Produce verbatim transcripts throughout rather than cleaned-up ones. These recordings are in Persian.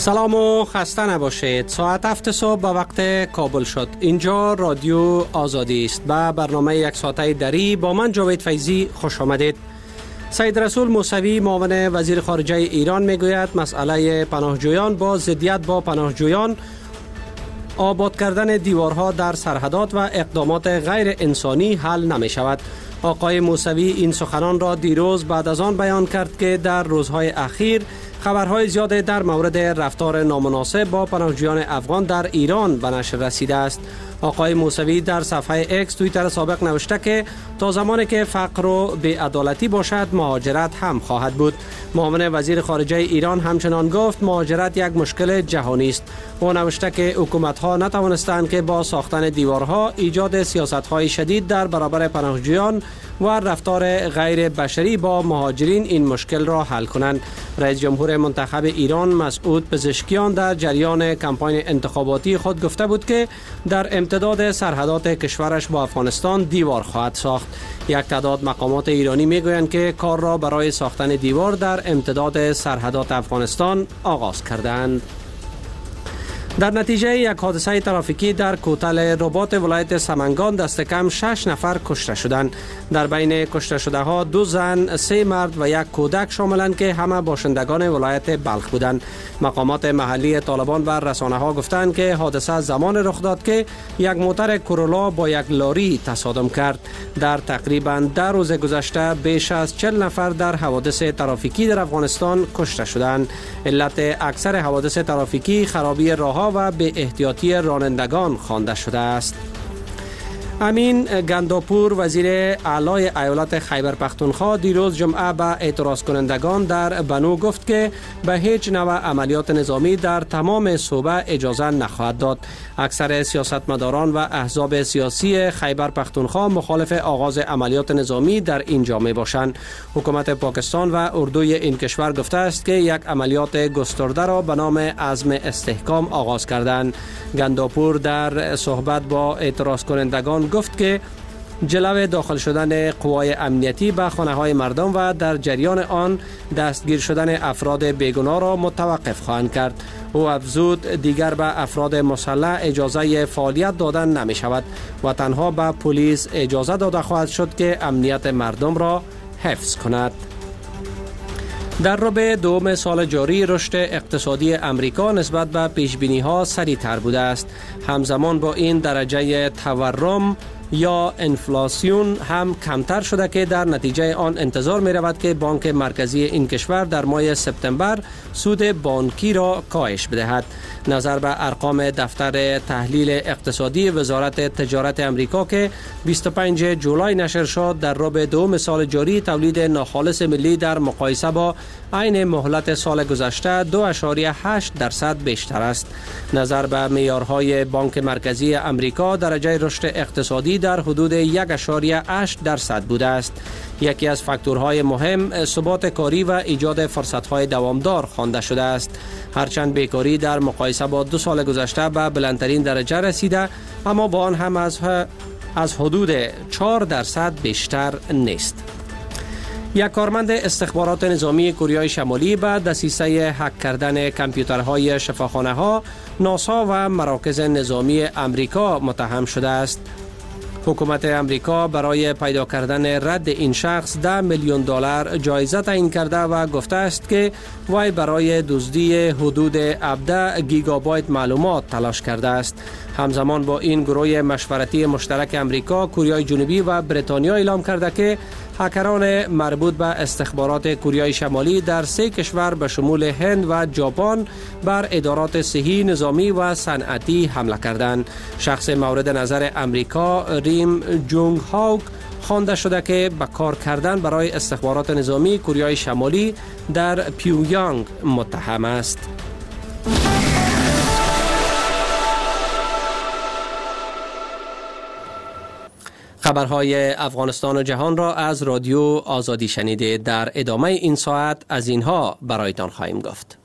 سلام و خسته نباشید. ساعت هفت صبح به وقت کابل شد. اینجا رادیو آزادی است. به برنامه یک ساعته دری با من جاوید فیضی خوش آمدید. سید رسول موسوی معاون وزیر خارجه ایران میگوید مسئله پناهجویان با ضدیت با پناهجویان، آباد کردن دیوارها در سرحدات و اقدامات غیر انسانی حل نمی شود. آقای موسوی این سخنان را دیروز بعد از آن بیان کرد که در روزهای اخیر خبرهای زیاد در مورد رفتار نامناسب با پناهجویان افغان در ایران به نشر رسیده است. آقای موسوی در صفحه اکس توییتر سابق نوشته که تا زمانی که فقر و بی‌عدالتی باشد مهاجرت هم خواهد بود. معاون وزیر خارجه ایران همچنان گفت مهاجرت یک مشکل جهانی است. او نوشته که حکومت‌ها نتوانستند که با ساختن دیوارها ایجاد سیاست‌های شدید در برابر پناهجویان و رفتار غیر بشری با مهاجرین این مشکل را حل کنند. رئیس جمهور منتخب ایران مسعود پزشکیان در جریان کمپاین انتخاباتی خود گفته بود که در امتداد سرحدات کشورش با افغانستان دیوار خواهد ساخت. یک تعداد مقامات ایرانی میگویند که کار را برای ساختن دیوار در امتداد سرحدات افغانستان آغاز کردند. در نتیجه یک حادثه ترافیکی در کوتل رباط ولایت سمنگان دست کم شش نفر کشته شدند. در بین کشته شده ها دو زن، سه مرد و یک کودک شاملند که همه باشندگان ولایت بلخ بودند. مقامات محلی طالبان و رسانه ها گفتند که حادثه زمان رخ داد که یک موتر کرولا با یک لاری تصادم کرد. در تقریبا ده روز گذشته بیش از چهل نفر در حوادث ترافیکی در افغانستان کشته شدند. علت اکثر حوادث ترافیکی خرابی راه‌ها و به احتیاطی رانندگان خوانده شده است. امین گنداپور وزیر اعلی ایالت خیبر پختونخوا دیروز جمعه به اعتراض کنندگان در بنو گفت که به هیچ نوع عملیات نظامی در تمام صوبه اجازه نخواهد داد. اکثر سیاستمداران و احزاب سیاسی خیبر پختونخوا مخالف آغاز عملیات نظامی در اینجا می باشند. حکومت پاکستان و اردوی این کشور گفته است که یک عملیات گسترده را به نام عزم استحکام آغاز کردند. گنداپور در صحبت با اعتراض کنندگان گفت که جلو داخل شدن قوای امنیتی به خانه های مردم و در جریان آن دستگیر شدن افراد بیگناه را متوقف خواهند کرد. او افزود دیگر به افراد مسلح اجازه فعالیت دادن نمی شود و تنها به پلیس اجازه داده خواهد شد که امنیت مردم را حفظ کند. در ربع دوم سال جاری رشد اقتصادی امریکا نسبت به پیشبینی ها سریعتر بوده است. همزمان با این درجه تورم یا انفلاسیون هم کمتر شده که در نتیجه آن انتظار می رود که بانک مرکزی این کشور در ماه سپتامبر سود بانکی را کاهش بدهد. نظر به ارقام دفتر تحلیل اقتصادی وزارت تجارت امریکا که بیست و پنجم جولای نشر شد، در ربع دوم سال جاری تولید ناخالص ملی در مقایسه با عین مهلت سال گذشته دو اشاریه هشت درصد بیشتر است. نظر به معیارهای بانک مرکزی امریکا درجه رشد اقتصادی در حدود یک اشاریه هشت درصد بوده است. یکی از فاکتورهای مهم ثبات کاری و ایجاد فرصت‌های دوامدار خوانده شده است. هرچند بیکاری در مقایسه با دو سال گذشته به بلندترین درجه رسیده، اما با آن هم از از حدود چهار درصد بیشتر نیست. یک کارمند استخبارات نظامی کره شمالی به دسیسه هک کردن کامپیوترهای شفاخانه‌ها، ناسا و مراکز نظامی امریکا متهم شده است. حکومت امریکا برای پیدا کردن رد این شخص ده میلیون دلار جایزه تعیین کرده و گفته است که وی برای دزدی حدود هفده گیگابایت معلومات تلاش کرده است. همزمان با این گروه مشورتی مشترک امریکا، کره جنوبی و بریتانیا اعلام کرده که هکران مربوط به استخبارات کره شمالی در سه کشور به شمول هند و ژاپن بر ادارات صحی، نظامی و صنعتی حمله کردند. شخص مورد نظر امریکا ریم جونگ هاوک خوانده شده که به کار کردن برای استخبارات نظامی کره شمالی در پیونگیانگ متهم است. خبرهای افغانستان و جهان را از رادیو آزادی شنیده. در ادامه این ساعت از اینها برایتان خواهیم گفت.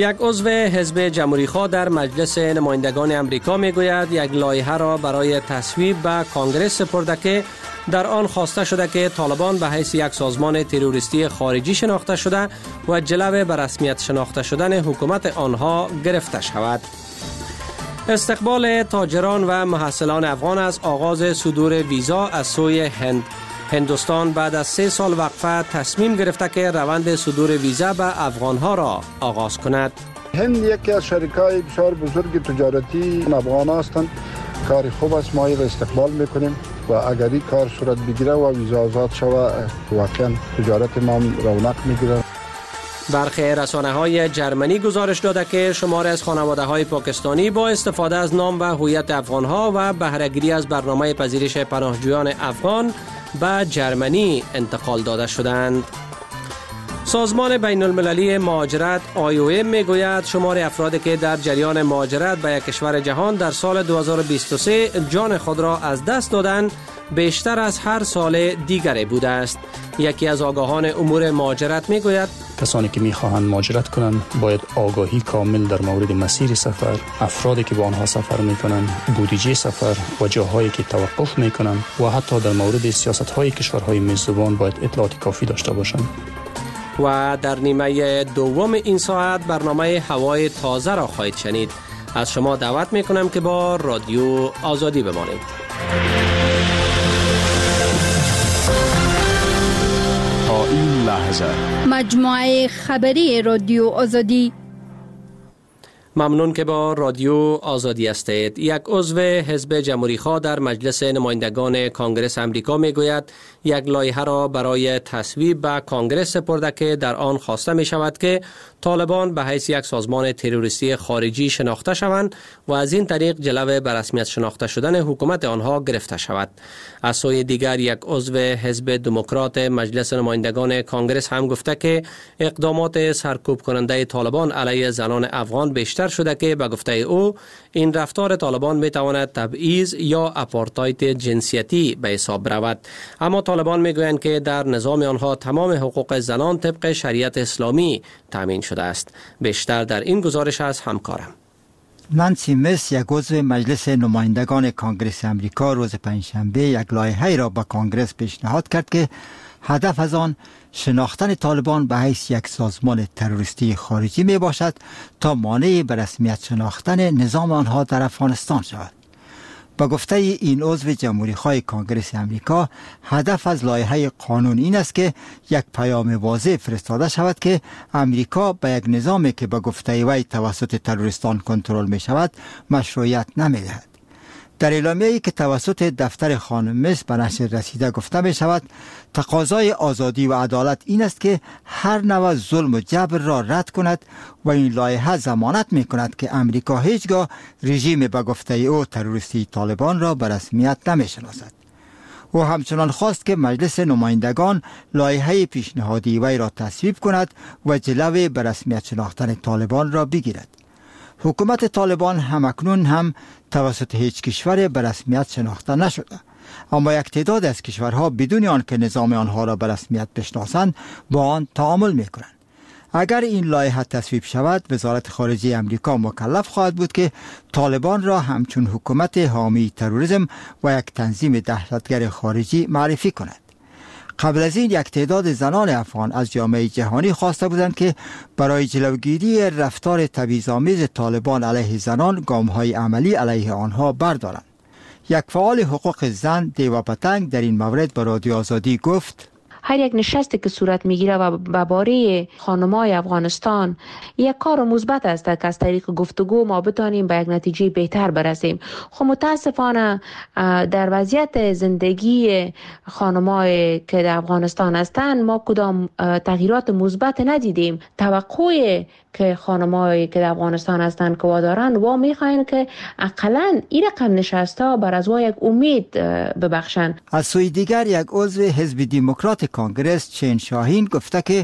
یک عضو حزب جمهوری‌خواه در مجلس نمایندگان امریکا میگوید یک لایحه را برای تصویب به کانگرس سپرده که در آن خواسته شده که طالبان به حیث یک سازمان تروریستی خارجی شناخته شده و جلو به رسمیت شناخته شدن حکومت آنها گرفته شود. استقبال تاجران و محصلان افغان از آغاز صدور ویزا از سوی هند. هندوستان بعد از سه سال وقفه تصمیم گرفته که روند صدور ویزا به افغانها را آغاز کند. هند یکی از شریکای بسیار بزرگ تجارتی افغان هستند. کار خوب است، ما را استقبال میکنیم و اگر این کار صورت بگیره و ویزا آزاد شود واقعا تجارت ما رونق میگیره. برخی رسانه های جرمنی گزارش داده که شمار از خانواده های پاکستانی با استفاده از نام و هویت افغان ها و بهره‌گیری از برنامه پذیرش پناهجویان افغان به جرمنی انتقال داده شدند. سازمان بین المللی مهاجرت آی او ام میگوید شمار افرادی که در جریان مهاجرت به یک کشور جهان در سال دو هزار و بیست و سه جان خود را از دست دادند بیشتر از هر سال دیگری بوده است. یکی از آگاهان امور مهاجرت میگوید کسانی که میخواهند مهاجرت کنند باید آگاهی کامل در مورد مسیر سفر، افرادی که با آنها سفر میکنند، بودجه سفر و جاهایی که توقف میکنند و حتی در مورد سیاست‌های کشورهای میزبان باید اطلاعات کافی داشته باشند. و در نیمه دوم این ساعت برنامه هوای تازه را خواهید شنید. از شما دعوت میکنم که با رادیو آزادی بمانید. تا این لحظه مجموعه خبری رادیو آزادی. ممنون که با رادیو آزادی هستید. یک عضو حزب جمهوری‌خواه در مجلس نمایندگان کانگرس امریکا میگوید یک لایحه را برای تصویب به کانگرس سپرده که در آن خواسته می شود که طالبان به حیث یک سازمان تروریستی خارجی شناخته شوند و از این طریق جلو به رسمیت شناخته شدن حکومت آنها گرفته شود. از سوی دیگر یک عضو حزب دموکرات مجلس نمایندگان کانگرس هم گفته که اقدامات سرکوب کننده طالبان علیه زنان افغان بیشتر شده که به گفته او این رفتار طالبان می تواند تبعیض یا آپارتاید جنسیتی به حساب برود. اما طالبان می گویند که در نظام آنها تمام حقوق زنان طبق شریعت اسلامی تامین شده است. بیشتر در این گزارش از همکارم نانسی مس، یک عضو مجلس نمایندگان کانگرس امریکا، روز پنجشنبه یک لایحه را به کانگرس پیشنهاد کرد که هدف از آن شناختن طالبان به حیث یک سازمان تروریستی خارجی می باشد تا مانع به رسمیت شناختن نظام آنها در افغانستان شود. با گفته این عضو جمهوری‌خواه کانگرس امریکا، هدف از لایحه قانون این است که یک پیام واضح فرستاده شود که امریکا به یک نظامی که به گفته وی توسط تروریستان کنترل می شود مشروعیت نمی دهد. در اعلامیه‌ای که توسط دفتر خانم مس به نشر رسیده گفته می شود تقاضای آزادی و عدالت این است که هر نوع ظلم و جبر را رد کند و این لایحه ضمانت می کند که امریکا هیچگاه رژیم به گفته او تروریستی طالبان را به رسمیت نمی شناسد. او همچنان خواست که مجلس نمایندگان لایحه پیشنهادی وی را تصویب کند و جلوی به رسمیت شناختن طالبان را بگیرد. حکومت طالبان همکنون هم توسط هیچ کشور به رسمیت شناخته نشده، اما یک تعداد از کشورها بدون آنکه نظام آنها را به رسمیت بشناسند با آن تعامل می‌کنند. اگر این لایحه تصویب شود، وزارت خارجه امریکا مکلف خواهد بود که طالبان را همچون حکومت حامی تروریسم و یک تنظیم دهشتگر خارجی معرفی کند. قبل از این یک تعداد زنان افغان از جامعه جهانی خواسته بودند که برای جلوگیری رفتار تبعیض‌آمیز طالبان علیه زنان گام‌های عملی علیه آنها بردارند. یک فعال حقوق زن، دیوا پتنگ، در این مورد به رادیو آزادی گفت: هر یک نشستی که صورت میگیره و به باره خانم‌های افغانستان یک کار مثبت است که از طریق گفتگو ما بتانیم به یک نتیجه بهتر برسیم. خب متاسفانه در وضعیت زندگی خانم‌های که در افغانستان هستند ما کدام تغییرات مثبت ندیدیم. توقع که خانم‌هایی که در افغانستان هستند که وادارند و می‌خواهند که اقلاً این رقم نشسته بر از یک امید ببخشند. از سوی دیگر یک عضو حزب دموکرات کانگرس، چین شاهین، گفته که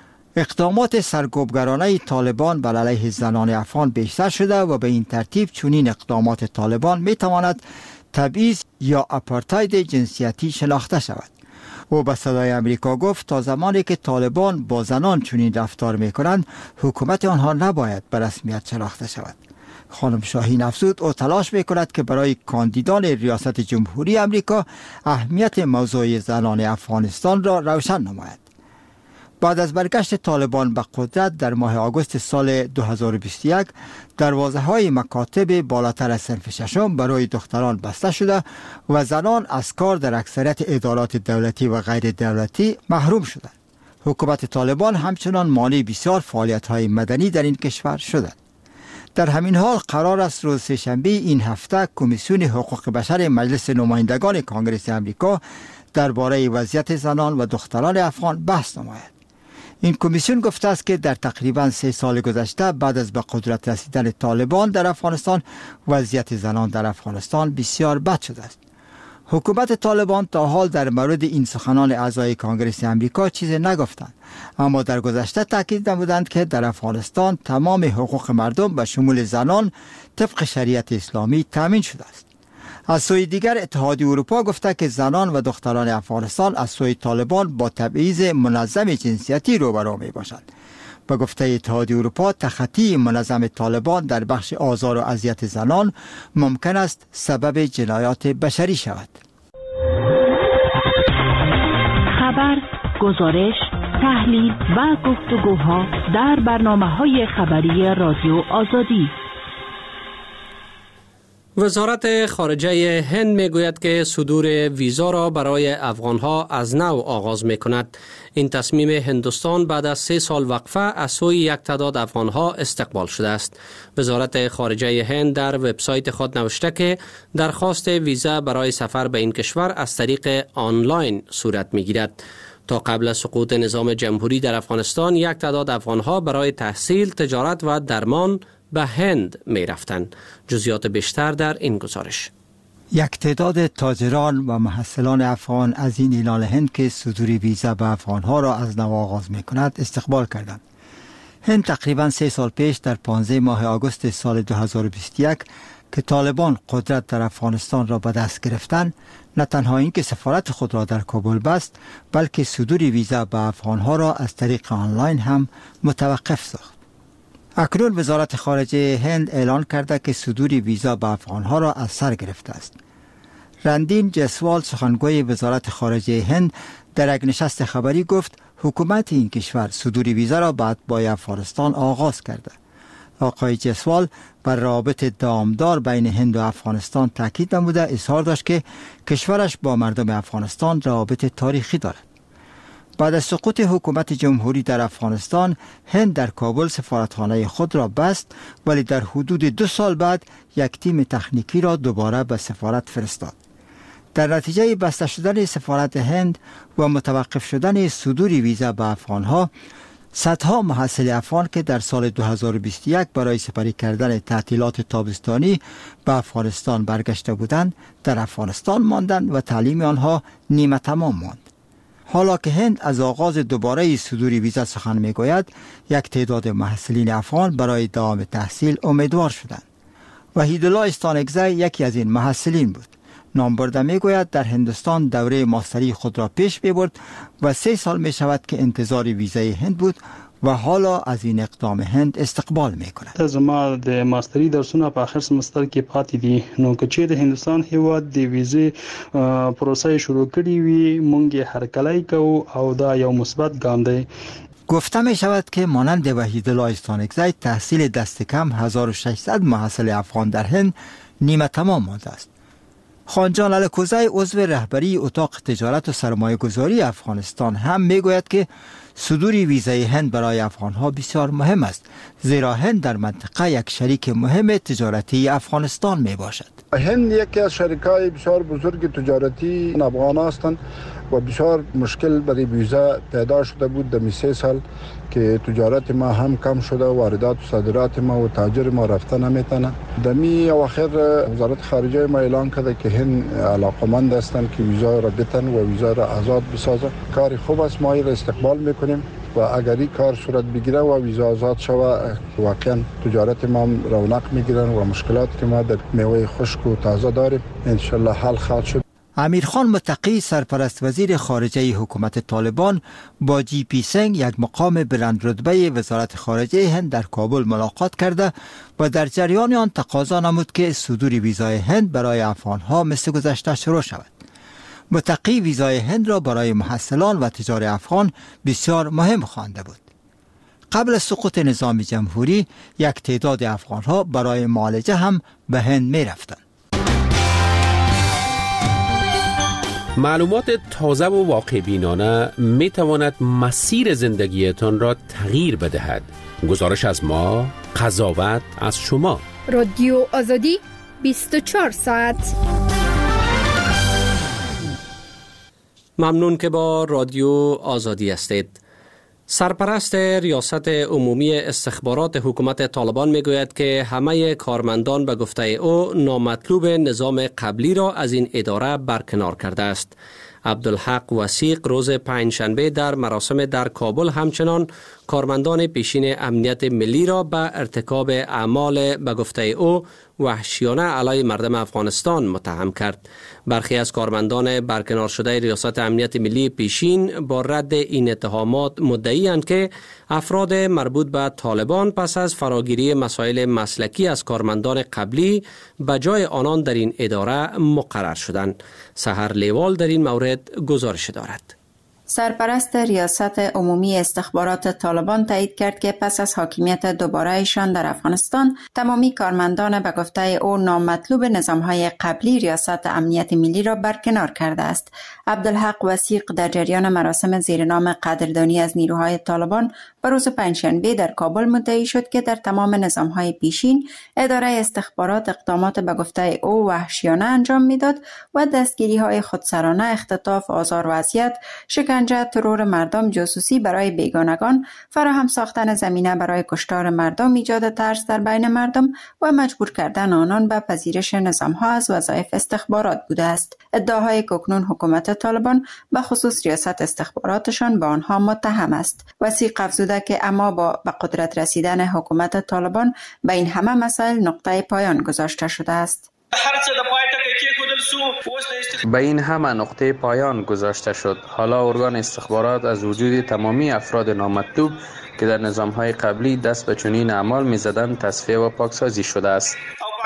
اقدامات سرکوبگرانه طالبان بر علیه زنان افغان بیشتر شده و به این ترتیب چنین اقدامات طالبان می‌تواند تبعیض یا آپارتاید جنسیتی شناخته شود. او به صدای امریکا گفت تا زمانی که طالبان با زنان چنین رفتار میکنند حکومت آنها نباید به رسمیت شناخته شود. خانم شاهین افزود او تلاش میکند که برای کاندیدان ریاست جمهوری امریکا اهمیت موضوع زنان افغانستان را روشن نماید. بعد از برگشت طالبان به قدرت در ماه آگوست سال دو هزار و بیست و یک دروازه های مکاتب بالاتر از صنف ششم برای دختران بسته شده و زنان از کار در اکثریت ادارات دولتی و غیر دولتی محروم شدند. حکومت طالبان همچنان مانع بسیار فعالیت های مدنی در این کشور شدند. در همین حال قرار است روز سه‌شنبه این هفته کمیسیون حقوق بشر مجلس نمایندگان کانگرس امریکا درباره وضعیت زنان و دختران افغان بحث نماید. این کمیسیون گفته است که در تقریباً سه سال گذشته بعد از به قدرت رسیدن طالبان در افغانستان وضعیت زنان در افغانستان بسیار بد شده است. حکومت طالبان تا حال در مورد این سخنان اعضای کانگرس امریکا چیزی نگفتند، اما در گذشته تاکید نمودند که در افغانستان تمام حقوق مردم به شمول زنان طبق شریعت اسلامی تامین شده است. از سوی دیگر اتحادیه اروپا گفته که زنان و دختران افغانستان از سوی طالبان با تبعیض منظم جنسیتی روبرو می باشند. به گفته اتحادیه اروپا تخطی منظم طالبان در بخش آزار و اذیت زنان ممکن است سبب جنایات بشری شود. خبر، گزارش، تحلیل و گفتگوها در برنامه‌های خبری رادیو آزادی. وزارت خارجه هند میگوید که صدور ویزا را برای افغانها از نو آغاز می کند. این تصمیم هندوستان بعد از سه سال وقفه از سوی یک تعداد افغانها استقبال شده است. وزارت خارجه هند در وبسایت خود نوشته که درخواست ویزا برای سفر به این کشور از طریق آنلاین صورت می گیرد. تا قبل از سقوط نظام جمهوری در افغانستان یک تعداد افغانها برای تحصیل، تجارت و درمان به هند می رفتند. جزئیات بیشتر در این گزارش. یک تعداد تاجران و محصلان افغان از این اعلان هند که صدور ویزا به افغانها را از نو آغاز می کند استقبال کردند. هند تقریبا سه سال پیش در پانزده ماه آگوست سال دو هزار و بیست و یک که طالبان قدرت در افغانستان را به دست گرفتند، نه تنها اینکه سفارت خود را در کابل بست، بلکه صدور ویزا به افغانها را از طریق آنلاین هم متوقف ساخت. اکنون وزارت خارجه هند اعلان کرده که صدور ویزا به افغانها را از سر گرفته است. رندین جسوال سخنگوی وزارت خارجه هند در یک نشست خبری گفت حکومت این کشور صدور ویزا را بعد با افغانستان آغاز کرده. آقای جسوال بر روابط دامدار بین هند و افغانستان تاکید نموده اظهار داشت که کشورش با مردم افغانستان روابط تاریخی دارد. بعد از سقوط حکومت جمهوری در افغانستان، هند در کابل سفارتخانه خود را بست، ولی در حدود دو سال بعد یک تیم تکنیکی را دوباره به سفارت فرستاد. در نتیجه بسته شدن سفارت هند و متوقف شدن صدور ویزا به افغانها، صدها محصل افغان که در سال دو هزار و بیست و یک برای سپری کردن تعطیلات تابستانی به افغانستان برگشته بودند، در افغانستان ماندند و تعلیم آنها نیمه تمام ماند. حالا که هند از آغاز دوباره صدور ویزا سخن میگوید، یک تعداد محصلین افغان برای دوام تحصیل امیدوار شدند. وحیدالله استانکزی یکی از این محصلین بود. نامبرده میگوید در هندوستان دوره ماستری خود را پیش ببرد و سه سال می شود که انتظار ویزای هند بود و حالا از این اقدام هند استقبال میکند. از ما د ماستری درسونه په اخر سمستر کې پاتې دي، نو که چیرې هندوستان هیواد د ویزې پروسه شروع کړي وي مونږ هرکلی کوو او دا یو مثبت ګام دی. گفته می شود که مانند وحیدالله استانکزی تحصیل دست کم هزار و ششصد محصل افغان در هند نیمه تمام مانده است. خانجان الکوزی عضو رهبری اتاق تجارت و سرمایه گذاری افغانستان هم میگوید که صدور ویزای هند برای افغانها بسیار مهم است، زیرا هند در منطقه یک شریک مهم تجارتی افغانستان می باشد. هند یکی از شریکای بسیار بزرگ تجارتی افغان هستند و بسیار مشکل برای ویزا پیدا شده بود در سه سال که تجارت ما هم کم شده، واردات و صادرات ما و تاجر ما رفته نمیتونه. دمی اواخر وزارت خارجه ما اعلان کرده که هند علاقمند هستند که ویزا را بتن و ویزا را آزاد بسازه. کار خوب است، ما این را استقبال میکنیم و اگر این کار صورت بگیره و ویزا آزاد شود، واقعا تجارت ما رونق میگیرن و مشکلات که ما در میوه خشک و تازه داریم ان شاء الله حل خواهد شد. امیرخان متقی سرپرست وزیر خارجه حکومت طالبان با جی پی سنگ یک مقام بلند رتبه وزارت خارجه هند در کابل ملاقات کرده و در جریان آن تقاضا نمود که صدور ویزای هند برای افغانها مثل گذشته شروع شود. متقی ویزای هند را برای محصلان و تجار افغان بسیار مهم خوانده بود. قبل از سقوط نظام جمهوری یک تعداد افغانها برای معالجه هم به هند می رفتند. معلومات تازه و واقع بینانه می تواند مسیر زندگیتان را تغییر بدهد. گزارش از ما، قضاوت از شما. رادیو آزادی بیست و چهار ساعت. ممنون که با رادیو آزادی هستید. سرپرست ریاست عمومی استخبارات حکومت طالبان میگوید که همه کارمندان به گفته او نامطلوب نظام قبلی را از این اداره برکنار کرده است. عبدالحق وثیق روز پنجشنبه در مراسم در کابل همچنان کارمندان پیشین امنیت ملی را به ارتکاب اعمال به گفته او وحشیانه علیه مردم افغانستان متهم کرد. برخی از کارمندان برکنار شده ریاست امنیت ملی پیشین با رد این اتهامات مدعی اند که افراد مربوط به طالبان پس از فراگیری مسائل مسلکی از کارمندان قبلی به جای آنان در این اداره مقرر شدند. سحر لیوال در این مورد گزارش دارد. سرپرست ریاست عمومی استخبارات طالبان تایید کرد که پس از حاکمیت دوباره ایشان در افغانستان تمامی کارمندان به گفته او نامطلوب نظامهای قبلی ریاست امنیت ملی را برکنار کرده است. عبدالحق وثیق در جریان مراسم زیر نام قدردانی از نیروهای طالبان به روز پنجشنبه در کابل مدعی شد که در تمام نظامهای پیشین اداره استخبارات اقدامات به گفته او وحشیانه انجام میداد و دستگیری‌های خودسرانه، اختطاف، آزار و اذیت، شکنجه، ترور مردم، جاسوسی برای بیگانگان، فراهم ساختن زمینه برای کشتار مردم، ایجاد ترس در بین مردم و مجبور کردن آنان به پذیرش نظام‌ها از وظایف استخبارات بوده است. ادعاهای که اکنون حکومت طالبان به خصوص ریاست استخباراتشان به آنها متهم است. وثیق افزوده که اما با به قدرت رسیدن حکومت طالبان به این همه مسائل نقطه پایان گذاشته شده است. به این همه نقطه پایان گذاشته شد. حالا ارگان استخبارات از وجود تمامی افراد نامطلوب که در نظام‌های قبلی دست به چنین اعمال می‌زدند تصفیه و پاکسازی شده است.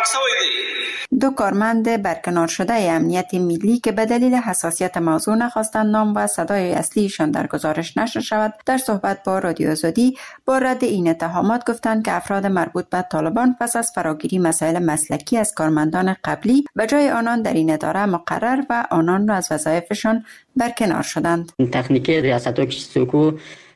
دو کارمند برکنار شده امنیت ملی که به دلیل حساسیت موضوع نخواستند نام و صدای اصلیشان در گزارش نشر شود، در صحبت با رادیو آزادی با رد این اتهامات گفتند که افراد مربوط به طالبان پس از فراگیری مسائل مسلکی از کارمندان قبلی به جای آنان در این اداره مقرر و آنان را از وظایفشان برکنار شدند. تکنیکی ریاست و کشتوکو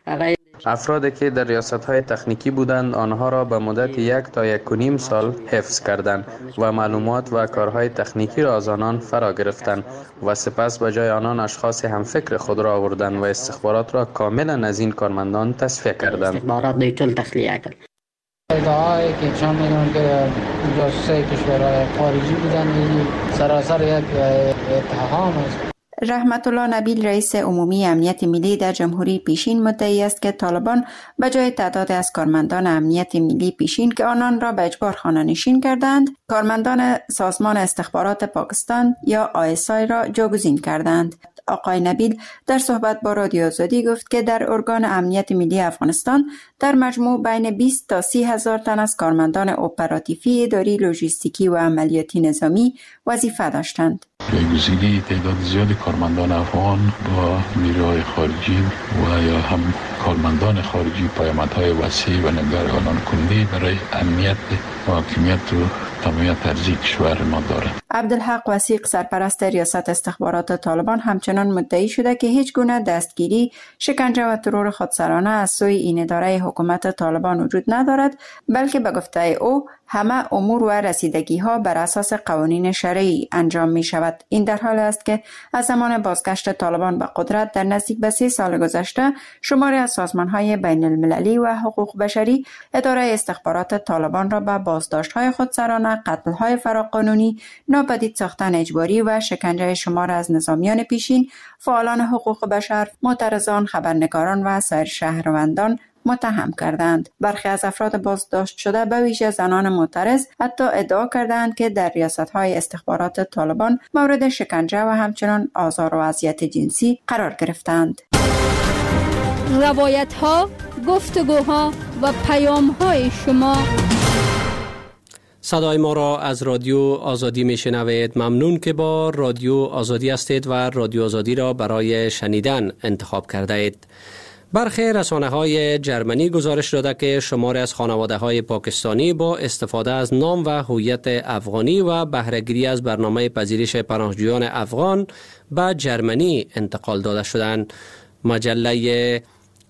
افرادی که در ریاست‌های تکنیکی بودند آنها را به مدت یک تا یک و نیم سال حفظ کردند و معلومات و کارهای تکنیکی را از آنان فرا گرفتند و سپس به جای آنان اشخاص همفکر خود را آوردند و استخبارات را کاملا از این کارمندان تصفیه کردند. استخبارات دیتول تخلیه کرد. ادعاهایی که نشان می‌دهند که جاسوسای کشورهای خارجی بودند سراسر یک اتهام است. رحمت الله نبیل رئیس عمومی امنیت ملی در جمهوری پیشین مدعی است که طالبان به جای تعداد از کارمندان امنیت ملی پیشین که آنان را به اجبار خانه‌نشین کردند، کارمندان سازمان استخبارات پاکستان یا آی اس آی را جاگزین کردند. آقای نبیل در صحبت با رادیو آزادی گفت که در ارگان امنیت ملی افغانستان در مجموع بین بیست تا سی هزار تن از کارمندان اپراتیفی، اداری، لوجستیکی و عملیاتی نظامی وظیفه داشتند. جایگزینی تعداد زیادی کارمندان افغان با نیروهای خارجی و یا هم کارمندان خارجی پیامدهای وسیع و نگران کننده برای امنیت و حاکمیت و تمامیت ارضی کشور ما دارد. عبدالحق وثیق سرپرست ریاست استخبارات طالبان همچنان مدعی شده که هیچ گونه دستگیری، شکنجه و ترور خودسرانه از سوی این اداره حکومت طالبان وجود ندارد، بلکه به گفته او همه امور و رسیدگی ها بر اساس قوانین شرعی انجام می شود. این در حال است که از زمان بازگشت طالبان به قدرت در نزدیک به سه سال گذشته شماری از سازمان های بین المللی و حقوق بشری اداره استخبارات طالبان را به بازداشت های خودسرانه، قتل های فراقانونی، ناپدید ساختن اجباری و شکنجه شمار از نظامیان پیشین، فعالان حقوق بشر، معترضان، خبرنگاران و سایر شهروندان متهم کردند. برخی از افراد بازداشت شده به ویژه زنان معترض حتی ادعا کردند که در ریاست‌های استخبارات طالبان مورد شکنجه و همچنین آزار و اذیت جنسی قرار گرفتند. روایت‌ها، گفتگوها و پیام‌های شما. صدای ما را از رادیو آزادی میشنوید. ممنون که با رادیو آزادی هستید و رادیو آزادی را برای شنیدن انتخاب کرده اید. برخی رسانه‌های جرمنی گزارش داده که شماری از خانواده‌های پاکستانی با استفاده از نام و هویت افغانی و بهره‌گیری از برنامه پذیرش پناهجویان افغان به جرمنی انتقال داده شدند. مجله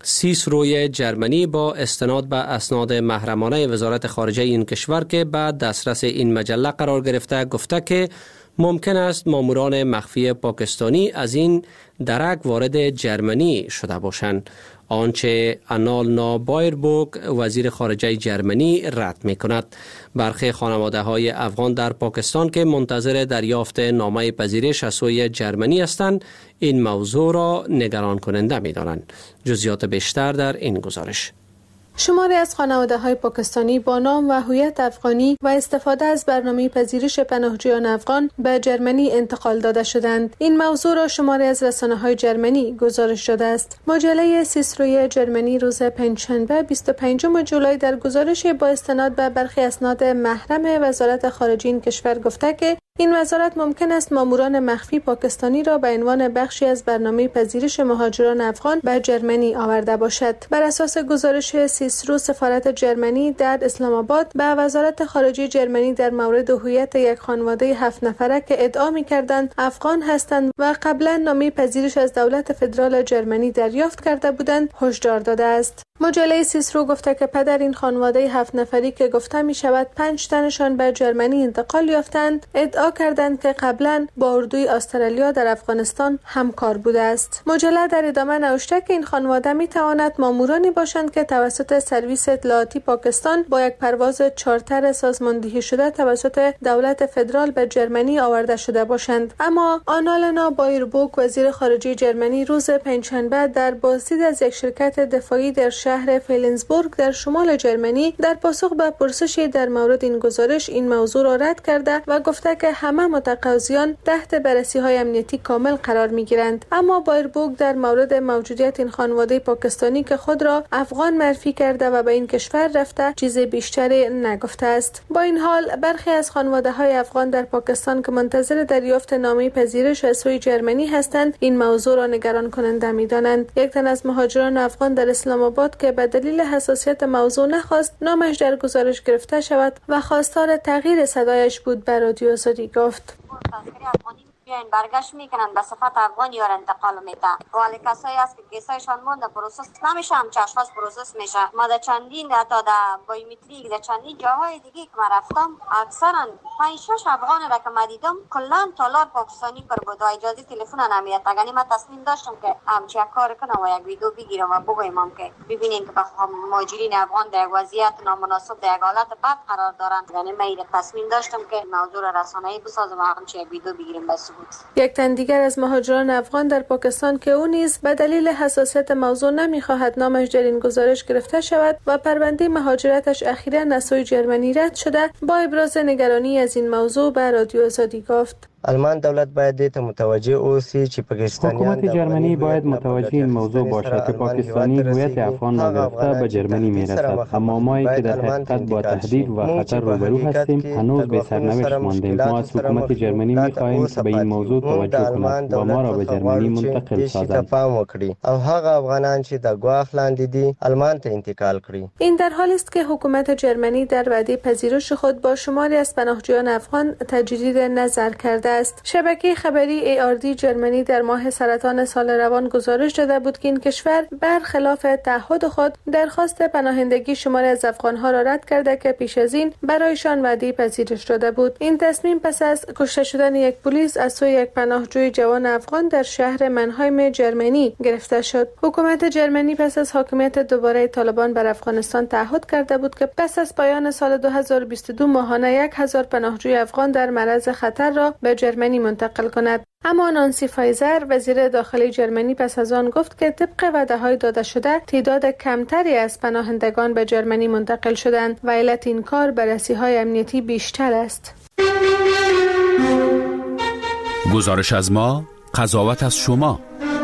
سیسروی جرمنی با استناد به اسناد محرمانه وزارت خارجه این کشور که به دسترس این مجله قرار گرفته گفته که ممکن است ماموران مخفی پاکستانی از این درک وارد جرمنی شده باشند، آنچه آنالنا بایربوک وزیر خارجه جرمنی رد می کند. برخی خانواده های افغان در پاکستان که منتظر دریافت نامه پذیرش از سوی جرمنی هستند این موضوع را نگران کننده می دانند. جزئیات بیشتر در این گزارش. شماری از خانواده‌های پاکستانی با نام و هویت افغانی و استفاده از برنامه پذیرش پناهجویان افغان به جرمنی انتقال داده شدند. این موضوع را شماری از رسانه‌های جرمنی گزارش داده است. مجله سیسروی جرمنی روز پنجشنبه بیست و پنجم ژولای در گزارش با استناد به برخی اسناد محرم وزارت خارجه این کشور گفته که این وزارت ممکن است ماموران مخفی پاکستانی را به عنوان بخشی از برنامه پذیرش مهاجران افغان به جرمنی آورده باشد. بر اساس گزارش سیسرو، سفارت جرمنی در اسلام آباد به وزارت خارجه جرمنی در مورد هویت یک خانواده هفت نفره که ادعا می‌کردند افغان هستند و قبلا نامه پذیرش از دولت فدرال جرمنی دریافت کرده بودند هشدار داده است. مجله سیسرو گفته که پدر این خانواده هفت نفری که گفته می شود پنج تنشان به جرمنی انتقال یافتند ادعا کردند که قبلا با اردوی استرالیا در افغانستان همکار بوده است. مجله در ادامه نوشته که این خانواده می تواند مامورانی باشند که توسط سرویس اطلاعاتی پاکستان با یک پرواز چارتر سازماندهی شده توسط دولت فدرال به جرمنی آورده شده باشند. اما آنالنا بایربوک وزیر خارجه جرمنی روز پنجشنبه در بازدید از یک شرکت دفاعی در شهر فیلنزبورگ در شمال جرمنی در پاسخ به پرسشی در مورد این گزارش این موضوع را رد کرده و گفته که همه متقاضیان تحت بررسی‌های امنیتی کامل قرار می‌گیرند. اما بایربوک در مورد موجودیت این خانواده پاکستانی که خود را افغان معرفی کرده و به این کشور رفته چیز بیشتری نگفته است. با این حال برخی از خانواده‌های افغان در پاکستان که منتظر دریافت نامه پذیرش از سوی جرمنی هستند این موضوع را نگران کننده می‌دانند. یک تن از مهاجران افغان در اسلام آباد که به دلیل حساسیت موضوع نخواست نامش در گزارش گرفته شود و خواستار تغییر صدایش بود به رادیو آزادی گفت. بیاین برگشت میکنن به صفت افغان یار انتقال میده ولی کسایی است که کیسایشان مونده پروسس نمیشه هم چشخاص پروسس میشه. ما در چندین حتی در بایومتریک در چندین جاهای دیگه که من رفتم اکثرا پنج شش افغان را که من دیدم کلا تالار پاکستانی پر بود و اجازه تلفن نمیاد. یعنی من تصمیم داشتم که همچی کار کنم و یک ویدیو بگیرم و بگویم که ببینین که مهاجرین افغان در وضعیت نامناسب در یک حالت بد قرار دارند. یعنی من تصمیم داشتم که موضوع رسانه‌ای بسازم و همچی یک ویدیو بگیریم بس. یک تن دیگر از مهاجران افغان در پاکستان که او نیز به دلیل حساسیت موضوع نمیخواهد نامش در این گزارش گرفته شود و پرونده مهاجرتش اخیراً از سوی جرمنی رد شده با ابراز نگرانی از این موضوع به رادیو آزادی گفت. آلمان دولت باید دیت متوجه اوسی چې پاکستانیان حکومت جرمنی باید متوجه این موضوع باشد که پاکستانی هویت افغان را گرفته به جرمنی میرسد. اما ما که در حقیقت با تهدید و خطر روبرو هستیم هنوز به سرنوشت ماندیم. ما از حکومت جرمنی میخواهیم که به این موضوع توجه کند و ما را به جرمنی منتقل سازد او هغه افغانان چې د ګواښ لاندې دي آلمان ته انتقال کړي. این در حالی است که حکومت جرمنی در وعده پذیرش خود با شماری از پناهجویان افغان تجدید نظر کرده است. شبکه خبری ای آر دی جرمنی در ماه سرطان سال روان گزارش داده بود که این کشور برخلاف تعهد خود درخواست پناهندگی شماری از افغانها را رد کرده که پیش از این برایشان وعده پذیرش داده بود. این تصمیم پس از کشته شدن یک پلیس از سوی یک پناهجوی جوان افغان در شهر منهایم جرمنی گرفته شد. حکومت جرمنی پس از حاکمیت دوباره طالبان بر افغانستان تعهد کرده بود که پس از پایان سال دو هزار و بیست و دو ماهانه یک هزار پناهجوی افغان در معرض خطر را به جرمنی منتقل کند. اما نانسی فایزر وزیر داخلی جرمنی پس از آن گفت که طبق وعده‌های داده شده تعداد کمتری از پناهندگان به جرمنی منتقل شدند و علت این کار بررسی‌های امنیتی بیشتر است. گزارش از ما، قضاوت از شما.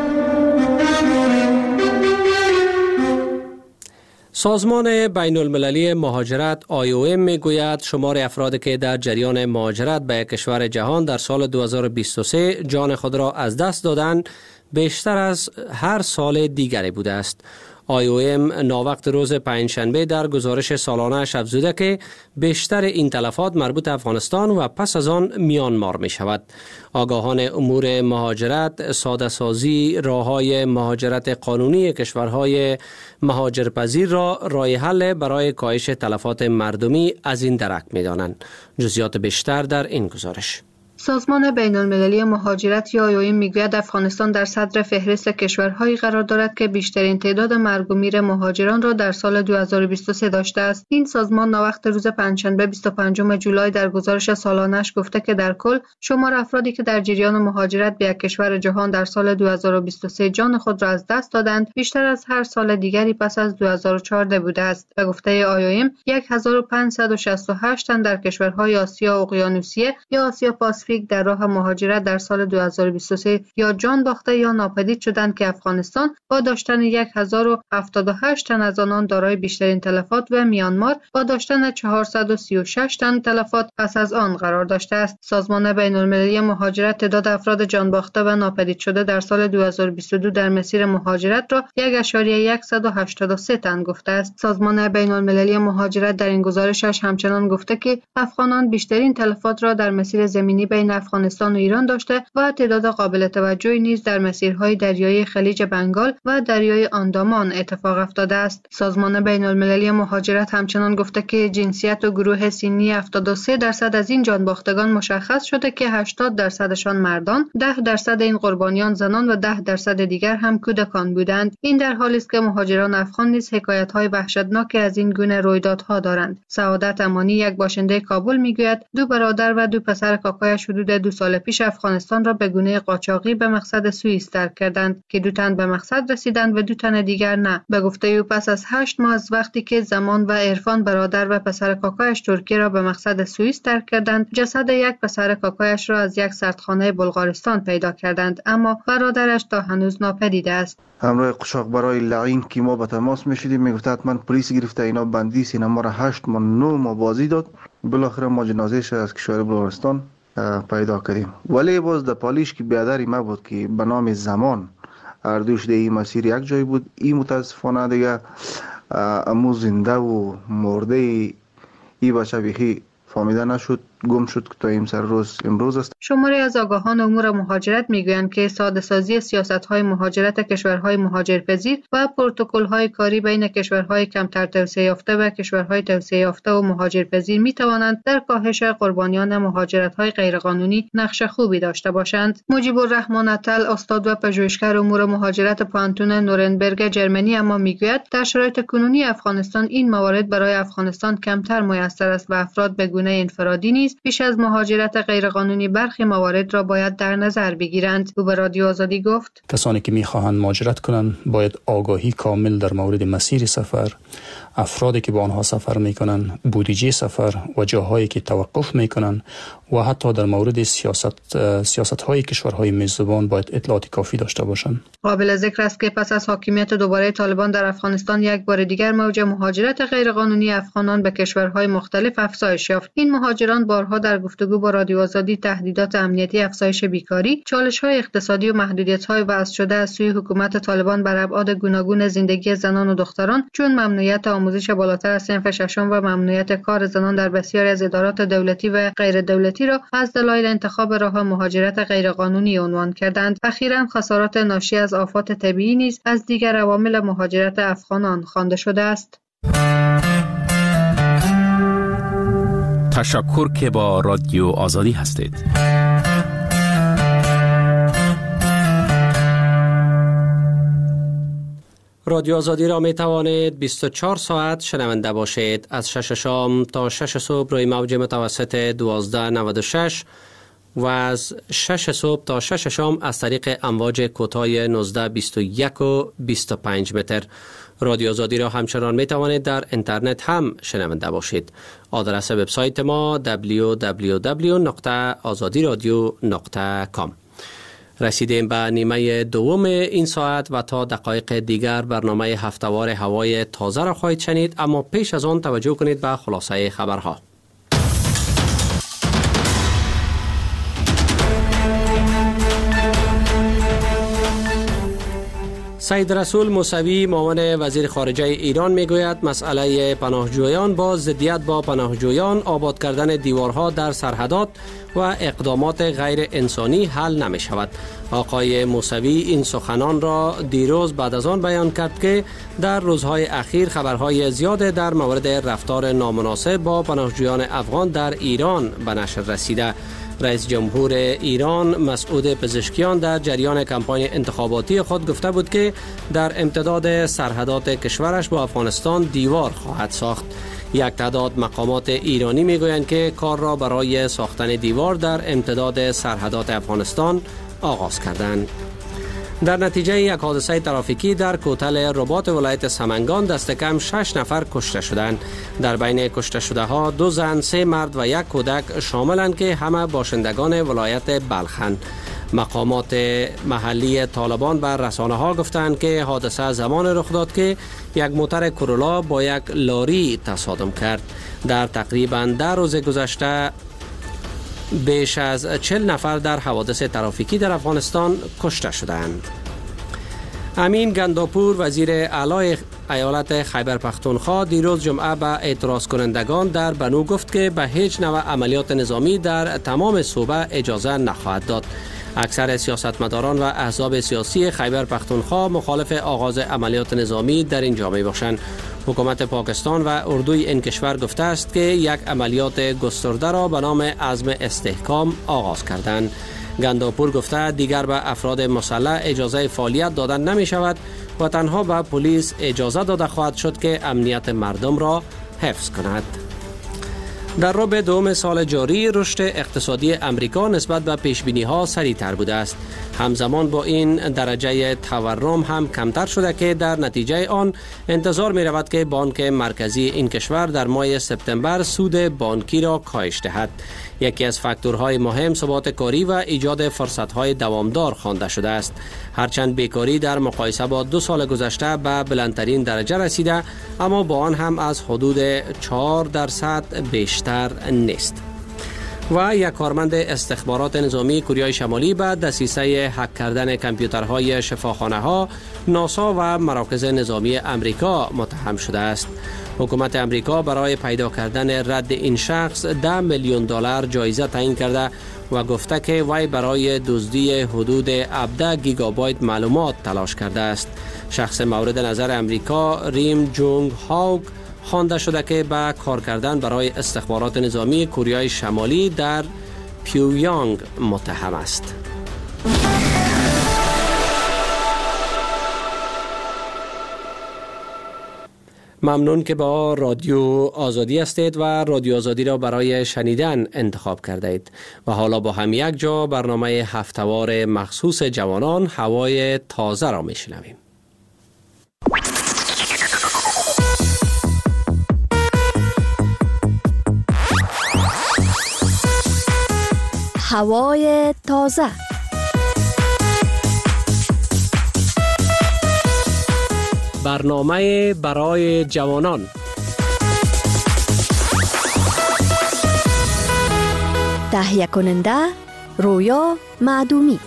سازمان بین المللی مهاجرت آی او ام می گوید شمار افرادی که در جریان مهاجرت به کشور جهان در سال دو هزار و بیست و سه جان خود را از دست دادند بیشتر از هر سال دیگری بوده است. آی او ام ناوقت روز پنجشنبه در گزارش سالانه‌اش افزوده که بیشتر این تلفات مربوط افغانستان و پس از آن میانمار می شود. آگاهان امور مهاجرت ساده سازی راه‌های مهاجرت قانونی کشورهای مهاجرپذیر را راه حل برای کاهش تلفات مردمی از این درک می دانند. جزئیات بیشتر در این گزارش. سازمان بین المللی مهاجرت یا آی او ام میگوید افغانستان در صدر فهرست کشورهایی قرار دارد که بیشترین تعداد مرگ و میر مهاجران را در سال دو هزار و بیست و سه داشته است. این سازمان ناوقت روز پنجشنبه بیست و پنجم جولای در گزارش سالانه‌اش گفته که در کل شمار افرادی که در جریان مهاجرت به یک کشور جهان در سال دو هزار و بیست و سه جان خود را از دست دادند بیشتر از هر سال دیگری پس از دو هزار و چهارده بوده است. به گفته آی او ام هزار و پانصد و شصت و هشت تن در کشورهای آسیا اقیانوسیه یا آسیا پاسیفیک در راه مهاجرت در سال دو هزار و بیست و سه یا جان باخته یا ناپدید شدند که افغانستان با داشتن هزار و هفتاد و هشت تن از آنان دارای بیشترین تلفات و میانمار با داشتن چهارصد و سی و شش تن تلفات پس از آن قرار داشته است. سازمان بین المللی مهاجرت تعداد افراد جان باخته و ناپدید شده در سال دو هزار و بیست و دو در مسیر مهاجرت را یک و صد و هشتاد و سه تن گفته است. سازمان بین المللی مهاجرت در این گزارشش همچنان گفته که افغانان بیشترین تلفات را در مسیر زمینی بین افغانستان و ایران داشته و تعداد قابل توجهی نیز در مسیرهای دریایی خلیج بنگال و دریای آندامان اتفاق افتاده است. سازمان بین المللی مهاجرت همچنان گفته که جنسیت و گروه سنی هفتاد و سه درصد از این جانباختگان مشخص شده که هشتاد درصدشان مردان، ده درصد این قربانیان زنان و ده درصد دیگر هم کودکان بودند. این در حالی است که مهاجران افغان نیز حکایت‌های وحشتناکی از این گونه رویدادها دارند. سعادت امانی یک باشنده کابل میگوید دو برادر و دو پسر کاکایش حدود دو سال پیش افغانستان را به گونه قاچاقی به مقصد سوئیس ترک کردند که دو تن به مقصد رسیدند و دو تن دیگر نه. به گفته او پس از هشت ماه از وقتی که زمان و عرفان برادر و پسر کاکایش ترکیه را به مقصد سوئیس ترک کردند جسد یک پسر کاکایش را از یک سردخانه بلغارستان پیدا کردند اما برادرش تا هنوز ناپدید است. همراه قشاق برای لعین که ما به تماس میشدیم میگفت حتما پلیس گرفته اینا بندی سینما را هشت ماه نه ماه بازی داد. بالاخره ما جنازه‌اش از کشور بلغارستان پیدا کردیم. ولی باز در پالیش که بیادری ما بود که به نام زمان اردوش ده این مسیر یک جای بود این متاسفانه دیگه امو زنده و مرده ای بچه بیخی فهمیده نشد گم شد که تا امسر روز امروز است. شماری از آگاهان امور مهاجرت میگویند که ساده سازی سیاست‌های مهاجرت کشورهای مهاجرپذیر و پروتکل‌های کاری بین کشورهای کمتر توسعه یافته و کشورهای توسعه یافته و مهاجرپذیر می‌توانند در کاهش قربانیان مهاجرت‌های غیرقانونی نقش خوبی داشته باشند. مجیب الرحمن عطل استاد و پژوهشگر امور مهاجرت پانتون نورنبرگ جرمنی اما میگوید در شرایط کنونی افغانستان این موارد برای افغانستان کمتر میسر است و افراد به گونه انفرادی نیز پیش از مهاجرت غیرقانونی برخی موارد را باید در نظر بگیرند. او به رادیو آزادی گفت کسانی که میخواهند مهاجرت کنند باید آگاهی کامل در مورد مسیر سفر، افرادی که با آنها سفر میکنند، بودجه سفر و جاهایی که توقف میکنند و حتی در مورد سیاست سیاست های کشورهای میزبان باید اطلاعات کافی داشته باشند. قابل ذکر است که پس از حاکمیت دوباره طالبان در افغانستان یک بار دیگر موج مهاجرت غیرقانونی افغانان به کشورهای مختلف افزایش یافت. این مهاجران بارها در گفتگو با رادیو آزادی تهدیدات امنیتی، افزایش بیکاری، چالش‌های اقتصادی و محدودیت‌های وضع شده از سوی حکومت طالبان بر ابعاد گوناگون زندگی زنان و دختران چون ممنوعیت آموزش بالاتر از صنف ششم و ممنوعیت کار زنان در بسیاری از ادارات دولتی و غیر دولتی را از دلایل انتخاب راه مهاجرت غیرقانونی عنوان کردند. اخیراً خسارات ناشی از آفات طبیعی نیز از دیگر عوامل مهاجرت افغانان خوانده شده است. تشکر که با رادیو آزادی هستید. رادیو آزادی را می توانید بیست و چهار ساعت شنونده باشید. از شش شام تا شش صبح روی موج متوسط دوازده نود و شش و از شش صبح تا شش شام از طریق امواج کوتاه نوزده بیست و یک و بیست و پنج متر. رادیو آزادی را همچنان می توانید در اینترنت هم شنونده باشید. آدرس وبسایت ما دبلیو دبلیو دبلیو نقطه آزادی رادیو نقطه کام. رسیدیم به نیمه دوم این ساعت و تا دقایق دیگر برنامه هفتهوار هوای تازه را خواهید شنید، اما پیش از آن توجه کنید به خلاصه خبرها. سید رسول موسوی معاون وزیر خارجه ایران میگوید مسئله پناهجویان با ضدیت با پناهجویان، آباد کردن دیوارها در سرحدات و اقدامات غیر انسانی حل نمی شود. آقای موسوی این سخنان را دیروز بعد از آن بیان کرد که در روزهای اخیر خبرهای زیاد در مورد رفتار نامناسب با پناهجویان افغان در ایران به نشر رسیده. رئیس جمهور ایران مسعود پزشکیان در جریان کمپاین انتخاباتی خود گفته بود که در امتداد سرحدات کشورش با افغانستان دیوار خواهد ساخت. یک تعداد مقامات ایرانی میگویند که کار را برای ساختن دیوار در امتداد سرحدات افغانستان آغاز کردند. در نتیجه یک حادثه ترافیکی در کوتل رباط ولایت سمنگان دست کم شش نفر کشته شدند. در بین کشته شده ها دو زن، سه مرد و یک کودک شاملند که همه باشندگان ولایت بلخند. مقامات محلی طالبان بر رسانه ها گفتند که حادثه زمان رخ داد که یک موتر کرولا با یک لاری تصادم کرد. در تقریباً ده روز گذشته بیش از چهل نفر در حوادث ترافیکی در افغانستان کشته شدند. امین گنداپور وزیر اعلی ایالت خیبر پختونخوا دیروز جمعه به اعتراض کنندگان در بنو گفت که به هیچ نوع عملیات نظامی در تمام صوبه اجازه نخواهد داد. اکثر سیاستمداران و احزاب سیاسی خیبر پختونخوا مخالف آغاز عملیات نظامی در این جامعه باشند. حکومت پاکستان و اردوی این کشور گفته است که یک عملیات گسترده را به نام عزم استحکام آغاز کردند. گنداپور گفته دیگر به افراد مسلح اجازه فعالیت دادن نمی شود و تنها به پلیس اجازه داده خواهد شد که امنیت مردم را حفظ کند. در ربع دوم سال جاری رشد اقتصادی امریکا نسبت به پیشبینی‌ها سریع‌تر بوده است. همزمان با این درجه تورم هم کمتر شده که در نتیجه آن انتظار می رود که بانک مرکزی این کشور در ماه سپتامبر سود بانکی را کاهش دهد. یکی از فاکتورهای مهم ثبات کاری و ایجاد فرصت‌های دوامدار خوانده شده است. هرچند بیکاری در مقایسه با دو سال گذشته به بلندترین درجه رسیده، اما با آن هم از حدود چهار درصد بیشتر نیست. و یک کارمند استخبارات نظامی کره شمالی به دسیسه هک کردن کامپیوترهای شفاخانه‌ها، ناسا و مراکز نظامی امریکا متهم شده است. حکومت امریکا برای پیدا کردن رد این شخص ده میلیون دلار جایزه تعیین کرده و گفته که وی برای دزدی حدود هفده گیگابایت معلومات تلاش کرده است. شخص مورد نظر امریکا ریم جونگ هاوگ خوانده شده که به کار کردن برای استخبارات نظامی کره شمالی در پیونگیانگ متهم است. ممنون که با رادیو آزادی هستید و رادیو آزادی را برای شنیدن انتخاب کرده اید. و حالا با هم یک جا برنامه هفتهوار مخصوص جوانان هوای تازه را میشنویم. هوای تازه. برنامه برای جوانان. تهیه کننده رویا معدومی.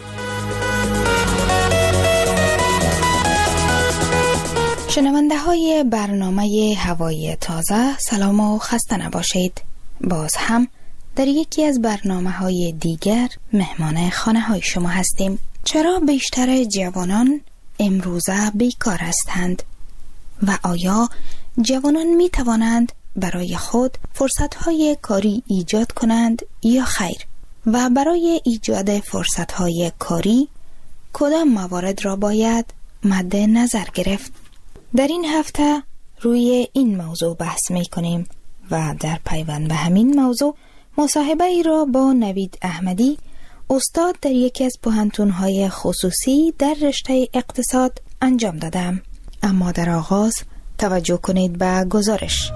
شنونده های برنامه هوای تازه، سلام و خسته نباشید. باز هم در یکی از برنامه های دیگر مهمان خانه های شما هستیم. چرا بیشتر جوانان امروزه بیکار هستند و آیا جوانان می توانند برای خود فرصت های کاری ایجاد کنند یا خیر؟ و برای ایجاد فرصت های کاری کدام موارد را باید مد نظر گرفت؟ در این هفته روی این موضوع بحث می کنیم و در پیوند به همین موضوع مصاحبه ای را با نوید احمدی استاد در یکی از پوهنتون‌های خصوصی در رشته اقتصاد انجام دادم. اما در آغاز توجه کنید به گزارش.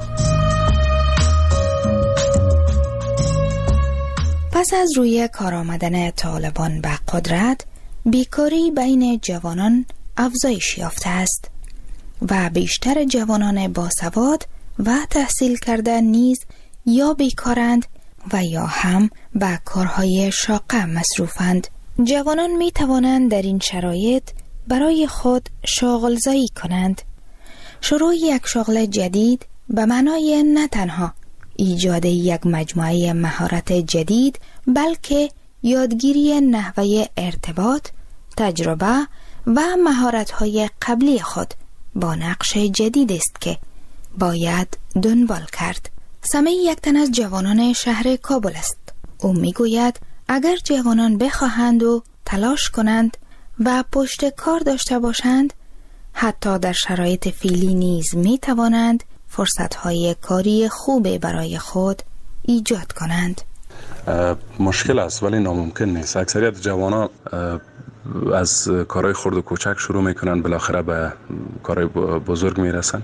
پس از روی کار آمدن طالبان به قدرت، بیکاری بین جوانان افزایش یافته است و بیشتر جوانان باسواد و تحصیل کرده نیز یا بیکارند و یا هم به کارهای شاقه مصروفند. جوانان می توانند در این شرایط برای خود شاغلزایی کنند. شروع یک شغل جدید به معنای نه تنها ایجاد یک مجموعه مهارت جدید، بلکه یادگیری نحوه ارتباط، تجربه و مهارت‌های قبلی خود با نقش جدید است که باید دنبال کرد. سمی یک تن از جوانان شهر کابل است. او میگوید اگر جوانان بخواهند و تلاش کنند و پشت کار داشته باشند، حتی در شرایط فعلی نیز می توانند فرصت‌های کاری خوب برای خود ایجاد کنند. مشکل است ولی ناممکن نیست. اکثریت جوانان از کارهای خرد و کوچک شروع میکنن، بالاخره به کارهای بزرگ میرسن.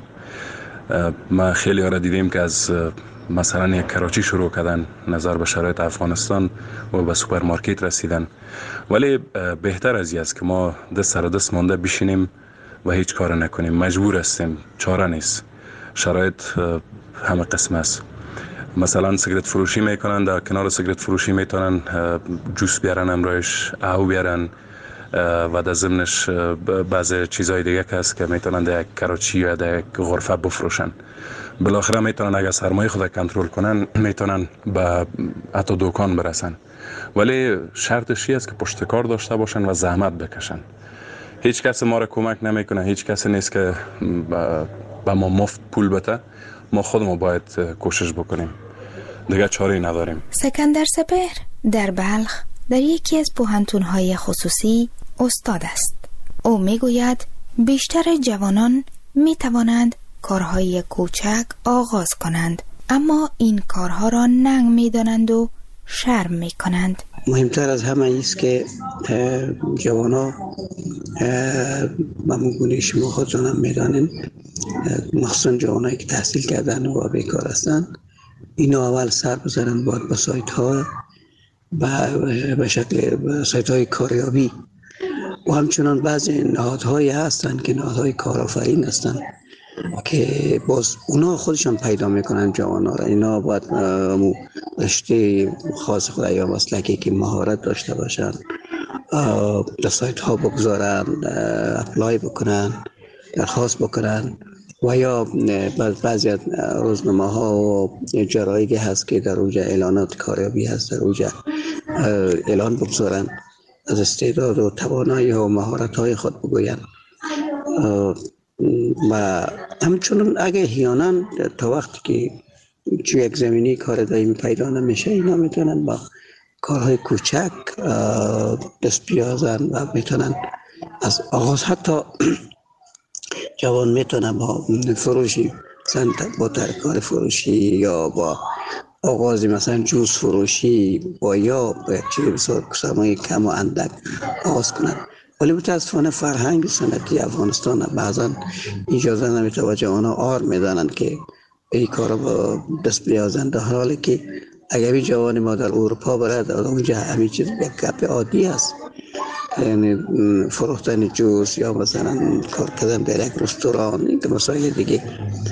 ما خیلی ها را دیدیم که از مثلا یک کراچی شروع کردن، نظر به شرایط افغانستان و به سوپرمارکت رسیدن. ولی بهتر از این است که ما دست سر دست مانده بشینیم و هیچ کار نکنیم. مجبور هستیم، چاره نیست. شرایط همه قسم است. مثلا سیگرت فروشی میکنن، در کنار سیگرت فروشی میتونن جوس بیارن، امرایش او بیارن و در ضمنش بعضی چیزهای دیگه که هست که میتونن در یک کراچی یا در یک غرفه بفروشن. بالاخره میتونن اگر سرمایه خود کنترل کنن میتونن به حتی دکان برسن. ولی شرطش این است که پشت کار داشته باشن و زحمت بکشن. هیچ کس ما را کمک نمیکنه، هیچ کس نیست که به ما مفت پول بده. ما خودمون باید کوشش بکنیم، دیگه چاره نداریم. سکندر سپهر در بلخ در یکی از پوهنتون‌های خصوصی استاد است. او میگوید بیشتر جوانان می توانند کارهای کوچک آغاز کنند، اما این کارها را ننگ می دانند و شرم می کنند. مهمتر از همه است که جوانا بمونگونه شما خودتان هم می دانند، مخصوصا جوانایی که تحصیل کردن و بیکار هستند، اینا اول سر بزنن باید با سایت ها به شکل سایت های کاریابی و همچنان بعضی نهادهایی هستن که نهادهای کارآفرین هستن که باز اونا خودشان پیدا میکنن جوانا را. اینا باید رشته خاص خود یا مسلکی که مهارت داشته باشن در سایت ها بگذارن، اپلای بکنن، درخواست بکنن و یا بعضی از روزنامه ها و جرایدی هست که در اونجا اعلانات کاریابی هست، در اونجا اعلان بگذارن، از استعداد و توانایی و مهارت های خود بگوین و همچنان اگه احیانا تا وقتی که چه یک زمینی کار دائمی پیدا نمیشه، اینا میتونن با کارهای کوچک دست بیازن و میتونن از آغاز حتی جوان میتونه با فروشی مثلا با ترکار فروشی یا با آغازی مثلا جوس فروشی با یا با یک چیز بسیار سرمایه کم و اندک آغاز کنند. ولی متاسفانه فرهنگ سنتی افغانستان بعضا اجازه نمیده و جوانا آر میدانند که این کار با دست بیازند، در حالی که اگر این جوان ما در اروپا برد اونجا همین چیز یک گپ عادی است، یعنی فروختن جوس یا مثلا کار کردن در یک رستوران، این مسائل دیگه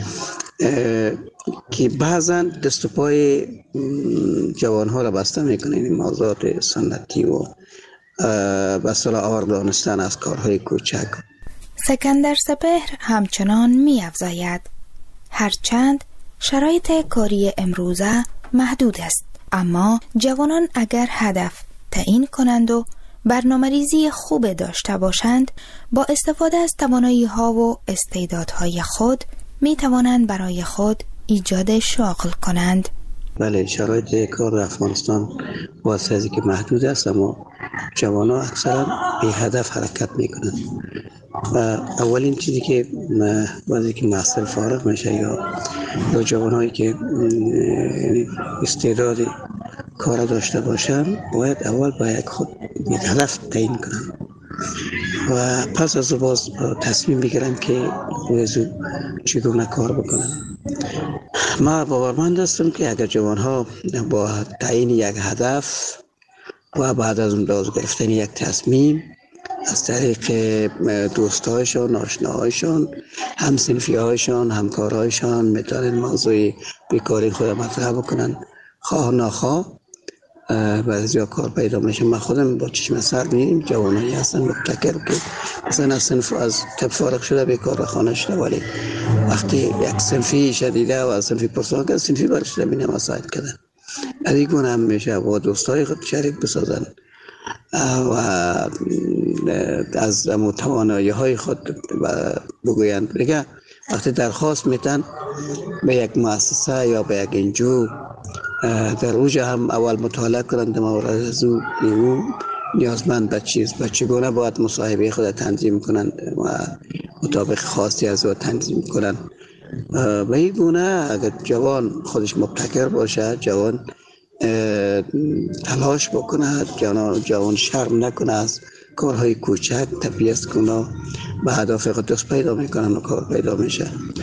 که بعضا دست و پای جوان ها را بسته میکنه. این موضوعات سنتی و به اصطلاح آور دانستن از کارهای کوچک. سکندر سپهر همچنان می افزاید هرچند شرایط کاری امروزه محدود است، اما جوانان اگر هدف تعیین کنند و برنامه‌ریزی خوب داشته باشند، با استفاده از توانایی ها و استعدادهای خود می توانند برای خود ایجاد شغل کنند. بله، شرایط کار در افغانستان واسه ازی که محدود است، اما جوانان اکثرا به هدف حرکت میکنند و اولین چیزی که وقتی که محصل فارغ میشه یا یا جوانایی که استعداد کار داشته باشن باید اول باید خود یک هدف تعیین کنن و پس از باز تصمیم بگیرن که ویزو چگونه کار بکنن. ما باورمند هستم که اگر جوان ها با تعیین یک هدف و بعد از اون باز گرفتن یک تصمیم از طریق دوستایشان، آشناهایشان، همسنفیهایشان، همکارهایشان میتونن موضوع بیکاری خود مطرح بکنن، خواه ناخواه بعضی ها کار پیدا میشه. من خودم با چشم سر میبینیم جوانایی هستن مبتکر که مثلا از صنف از تب فارغ شده بیکار خانه شده، ولی وقتی یک صنفی شدیده و از صنفی پرسان که صنفی برشده می نماساید کردن ادهی گونه هم میشه با دوستای خود شریک بسازن و از توانایی های خود بگویند. دیگه وقتی درخواست میتن به یک مؤسسه یا به یک انجو در اوجه هم اول مطالعه کنند در مورد از او نیازمند به چیز و چگونه باید مصاحبه خود تنظیم کنند و مطابق خاصی از او تنظیم کنند. به این گونه اگر جوان خودش مبتکر باشه، جوان تلاش بکنه، جوان شرم نکنه از کارهای کوچک تبیست کنه، به هدف خود دست پیدا میکنن و کار پیدا میشه.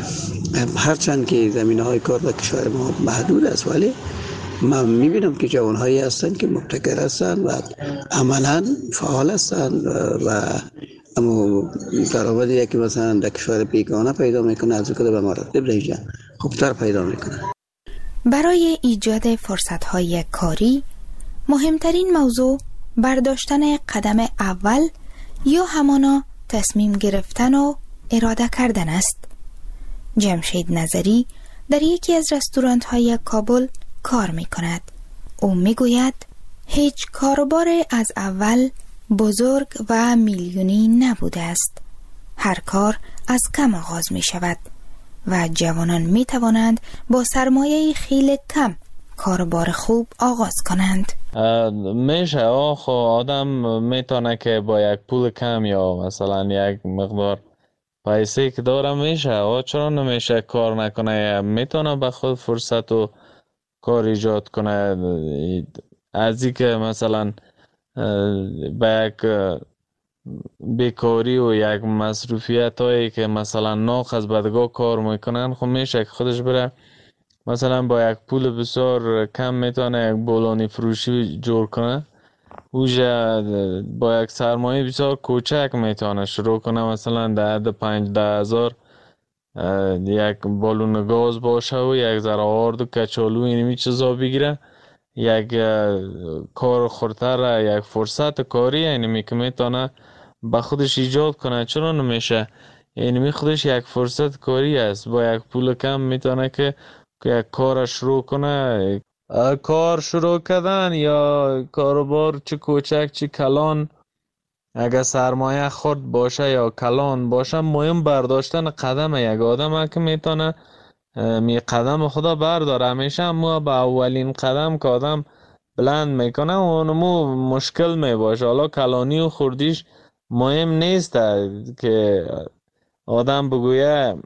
هرچند که زمینه های کار در کشور ما محدود است، ولی من میبینم که جوان هایی هستن که مبتکر هستن و عملا فعال هستن و اما درآمدی یکی مثلا در کشور بیگانه پیدا میکنه از کده به مراتب دیگه خوبتر پیدا میکنه. برای ایجاد فرصت‌های کاری مهمترین موضوع برداشتن قدم اول یا همانا تصمیم گرفتن و اراده کردن است. جمشید نظری در یکی از رستوران‌های کابل کار می‌کند. او می‌گوید هیچ کاروبار از اول بزرگ و میلیونی نبوده است. هر کار از کم آغاز می‌شود و جوانان می‌توانند با سرمایه خیلی کم کاروبار خوب آغاز کنند. میشه آخو آدم میتونه که با یک پول کم یا مثلا یک مقدار پیسه که داره میشه آه چرا نمیشه کار نکنه، میتونه به خود فرصت و کار ایجاد کنه. از این که مثلا به یک بیکاری و یک مصروفیت هایی که مثلا ناق از بدگاه کار میکنن خب میشه که خودش بره مثلا با یک پول بسیار کم میتونه یک بولانی فروشی جور کنه، اوجه با یک سرمایه بسیار کوچک میتونه شروع کنه، مثلا ده ده پنج ده هزار یک بالون گاز باشه و یک ذره آرد و کچالو اینمی چیزا بگیره، یک کار خورتر، یک فرصت کاری اینمی که میتونه با خودش ایجاد کنه. چرا نمیشه؟ اینمی خودش یک فرصت کاری است، با یک پول کم میتونه که یک کار شروع کنه. کار شروع کردن یا کاروبار چه کوچک چه کلان، اگر سرمایه خرد باشه یا کلان باشه، مهم برداشتن قدم یک آدم که میتونه می قدم خدا برداره. همیشه ما با اولین قدم که آدم بلند میکنه اونمو مشکل میباشه. حالا کلانی و خردیش مهم نیست که آدم بگویه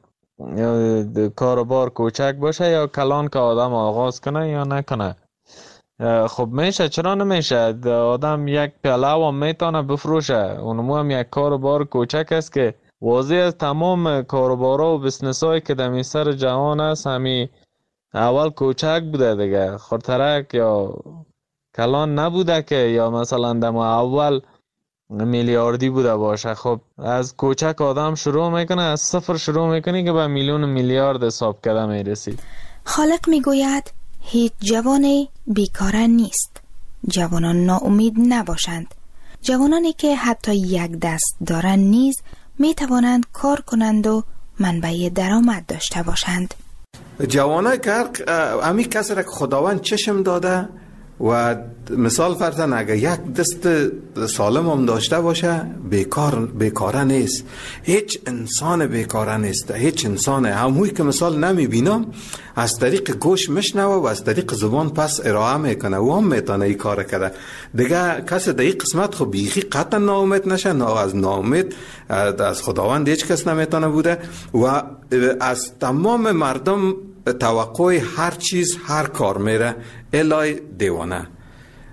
کاروبار کوچک باشه یا کلان که آدم آغاز کنه یا نکنه. خب میشه، چرا نمیشه؟ آدم یک پیاله و میتونه بفروشه، اونمو هم یک کاروبار کوچک است که واضح از تمام کاروبارا و بسنس هایی که در سر جهان است همی اول کوچک بوده دیگه، خورترک یا کلان نبوده که یا مثلا در اول میلیاردی بوده باشه. خب از کوچک آدم شروع میکنه، از صفر شروع میکنه که به میلیون میلیارد حساب کرده میرسید. خالق میگوید هیچ جوانی بیکاره نیست. جوانان ناامید نباشند. جوانانی که حتی یک دست دارند نیز میتوانند کار کنند و منبع درآمد داشته باشند. جوانای که امی کسی را که خداوند چشم داده و مثال فرزن اگر یک دست سالم هم داشته باشه بیکار بیکاره نیست. هیچ انسان بیکاره نیست. هیچ انسان هموی که مثال نمی بینم از طریق گوش میشنوه و از طریق زبان پس ارائه میکنه و هم میتونه ای کار کرده دیگه. کسی در این قسمت خب بیخی قطعا ناامید نشه، نه از ناامید از خداوند هیچ کس نمیتونه بوده و از تمام مردم توقع هر چیز هر کار میره الای دیوانه.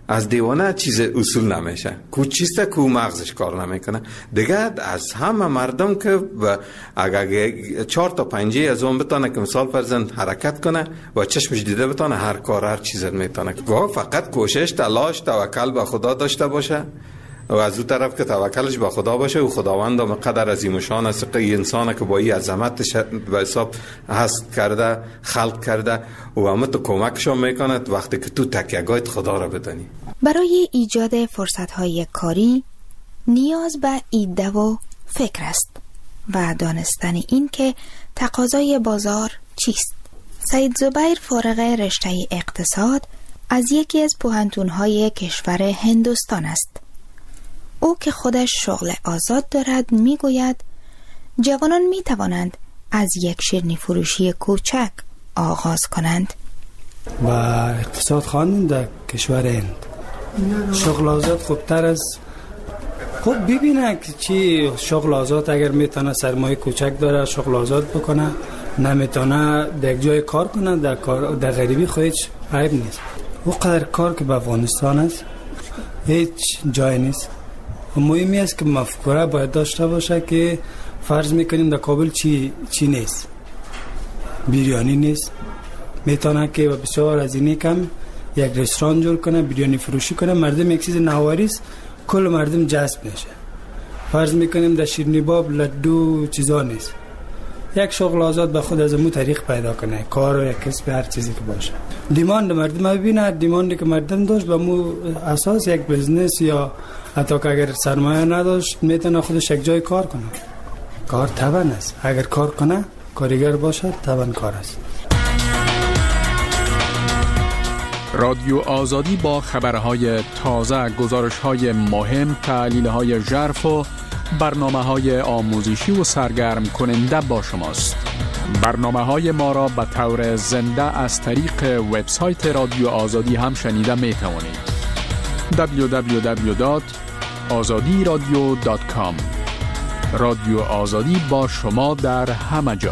از دیوانه چیز اصول نمیشه. کو چیسته کو مغزش کار نمیکنه دیگه. از همه مردم که اگر چهار تا پنجه از اون بتونه که مثال فرزند حرکت کنه و چشمش دیده بتونه هر کار هر چیز میتونه. فقط کوشش تلاش توکل به خدا داشته باشه و از اون طرف که توکلش به خدا باشه و خداوند هم قدر عظیم و شان است که انسان که با این عظمتش به حساب هست کرده خلق کرده و همه تو کمکش میکنه وقتی که تو تکیه‌گاهت خدا را بدانی. برای ایجاد فرصت‌های کاری نیاز به ایده و فکر است و دانستن این که تقاضای بازار چیست. سید زبیر فارغ رشته اقتصاد از یکی از پوهنتون‌های کشور هندوستان است. او که خودش شغل آزاد دارد میگوید جوانان می توانند از یک شیرینی فروشی کوچک آغاز کنند. و اقتصاد خواندن در کشور هند شغل آزاد خوبتر از خب ببینه که چی شغل آزاد اگر میتونه سرمایه کوچک داره شغل آزاد بکنه، نمیتونه در جای کار کنه در کار در غریبی خودش عیب نیست. او قدر کار که به افغانستان است هیچ جای نیست. مهمی است که مفکوره باید داشته باشه که فرض میکنیم در کابل چی چی نیست، بیریانی نیست، میتونه که بسیار از اینی کم یک رستوران جور کنه بیریانی فروشی کنه، مردم یک چیز نواری است کل مردم جذب میشه. فرض میکنیم در شیرینی باب لدو چیزا نیست، یک شغل آزاد به خود از مو طریق پیدا کنه، کار و یک کسب هر چیزی که باشه. دیماند مردم ببینه، دیماندی که مردم داشت به مو اساس یک بزنس یا حتی که اگر سرمایه نداشت میتونه خودش یک جای کار کنه. کار توان است، اگر کار کنه کارگر باشد توان کار است. رادیو آزادی با خبرهای تازه، گزارش‌های مهم، تحلیل‌های ژرف و برنامه‌های آموزشی و سرگرم کننده با شماست. برنامه‌های ما را به طور زنده از طریق وبسایت رادیو آزادی هم شنیده می‌توانید. دبلیو دبلیو دبلیو دات آزادی رادیو دات کام. رادیو آزادی با شما در همه جا.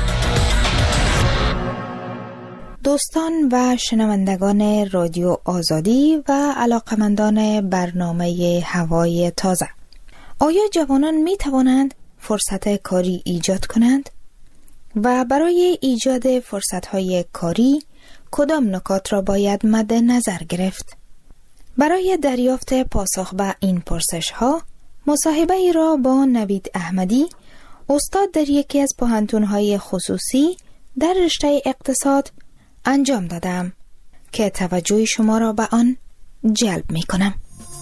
دوستان و شنوندگان رادیو آزادی و علاقمندان برنامه هوای تازه، آیا جوانان می توانند فرصت کاری ایجاد کنند؟ و برای ایجاد فرصت‌های کاری کدام نکات را باید مد نظر گرفت؟ برای دریافت پاسخ به این پرسش‌ها مصاحبه ای را با نوید احمدی، استاد در یکی از پوهنتون‌های خصوصی در رشته اقتصاد انجام دادم که توجه شما را به آن جلب می کنم.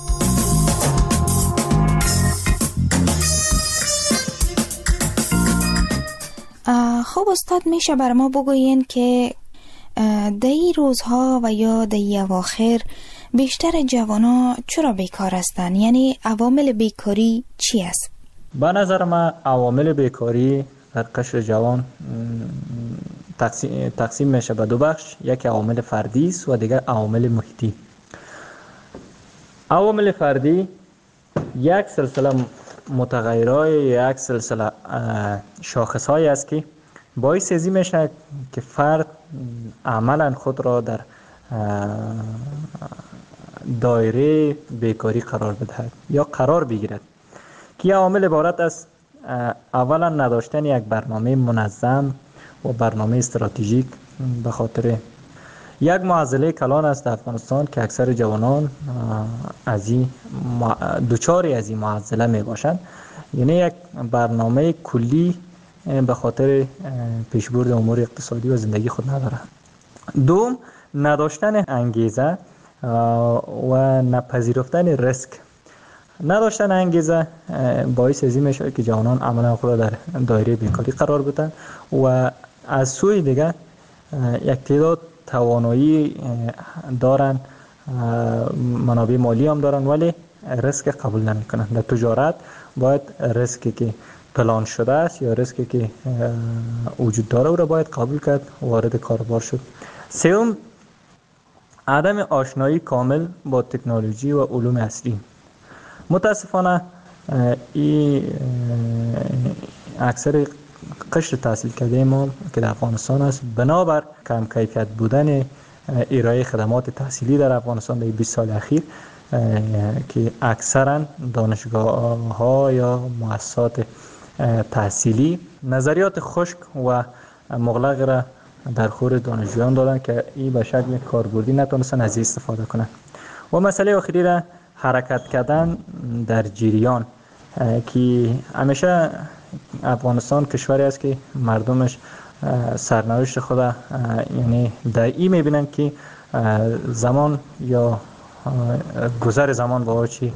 خب استاد، میشه بر ما بگوین که در این روزها و یا در این اواخر بیشتر جوانا چرا بیکار هستند؟ یعنی عوامل بیکاری چی است؟ به نظر من عوامل بیکاری در قشر جوان تقسیم, تقسیم میشه به دو بخش، یک عوامل فردی است و دیگر عوامل محیطی. عوامل فردی یک سلسله متغیرهای، یک سلسله شاخصهایی است که باعث ازی میشه که فرد عملا خود را در دایره بیکاری قرار بدهد یا قرار بگیرد، که عوامل عبارت است اولا نداشتن یک برنامه منظم و برنامه استراتژیک. به خاطر یک معضله کلان است در افغانستان که اکثر جوانان از این دوچاری از این معضله می باشند، یعنی یک برنامه کلی به خاطر پیشبرد امور اقتصادی و زندگی خود ندارند. دوم، نداشتن انگیزه و نپذیرفتن ریسک. نداشتن انگیزه باعث ازی میشه که جوانان عملا خود را در دایره بیکاری قرار بدن و از سوی دیگه یک تعداد توانایی دارن، منابع مالی هم دارن ولی ریسک قبول نمی کنن. در تجارت باید ریسکی که پلان شده است یا ریسکی که وجود داره او را باید قبول کرد، وارد کاروبار شد. سوم، عدم آشنایی کامل با تکنولوژی و علوم عصری. متاسفانه این اکثر قشر تحصیل کرده ما که در افغانستان است بنابر کم کیفیت بودن ارائه خدمات تحصیلی در افغانستان در بیست سال اخیر که اکثرا دانشگاه ها یا مؤسسات تحصیلی نظریات خشک و مغلق را در خور دانشجویان دادن که این به شکل کاربردی نتونستن از این استفاده کنن. و مسئله آخری را حرکت کردن در جریان که همیشه افغانستان کشوری است که مردمش سرنوشت خود یعنی در این میبینن که زمان یا گذر زمان با چی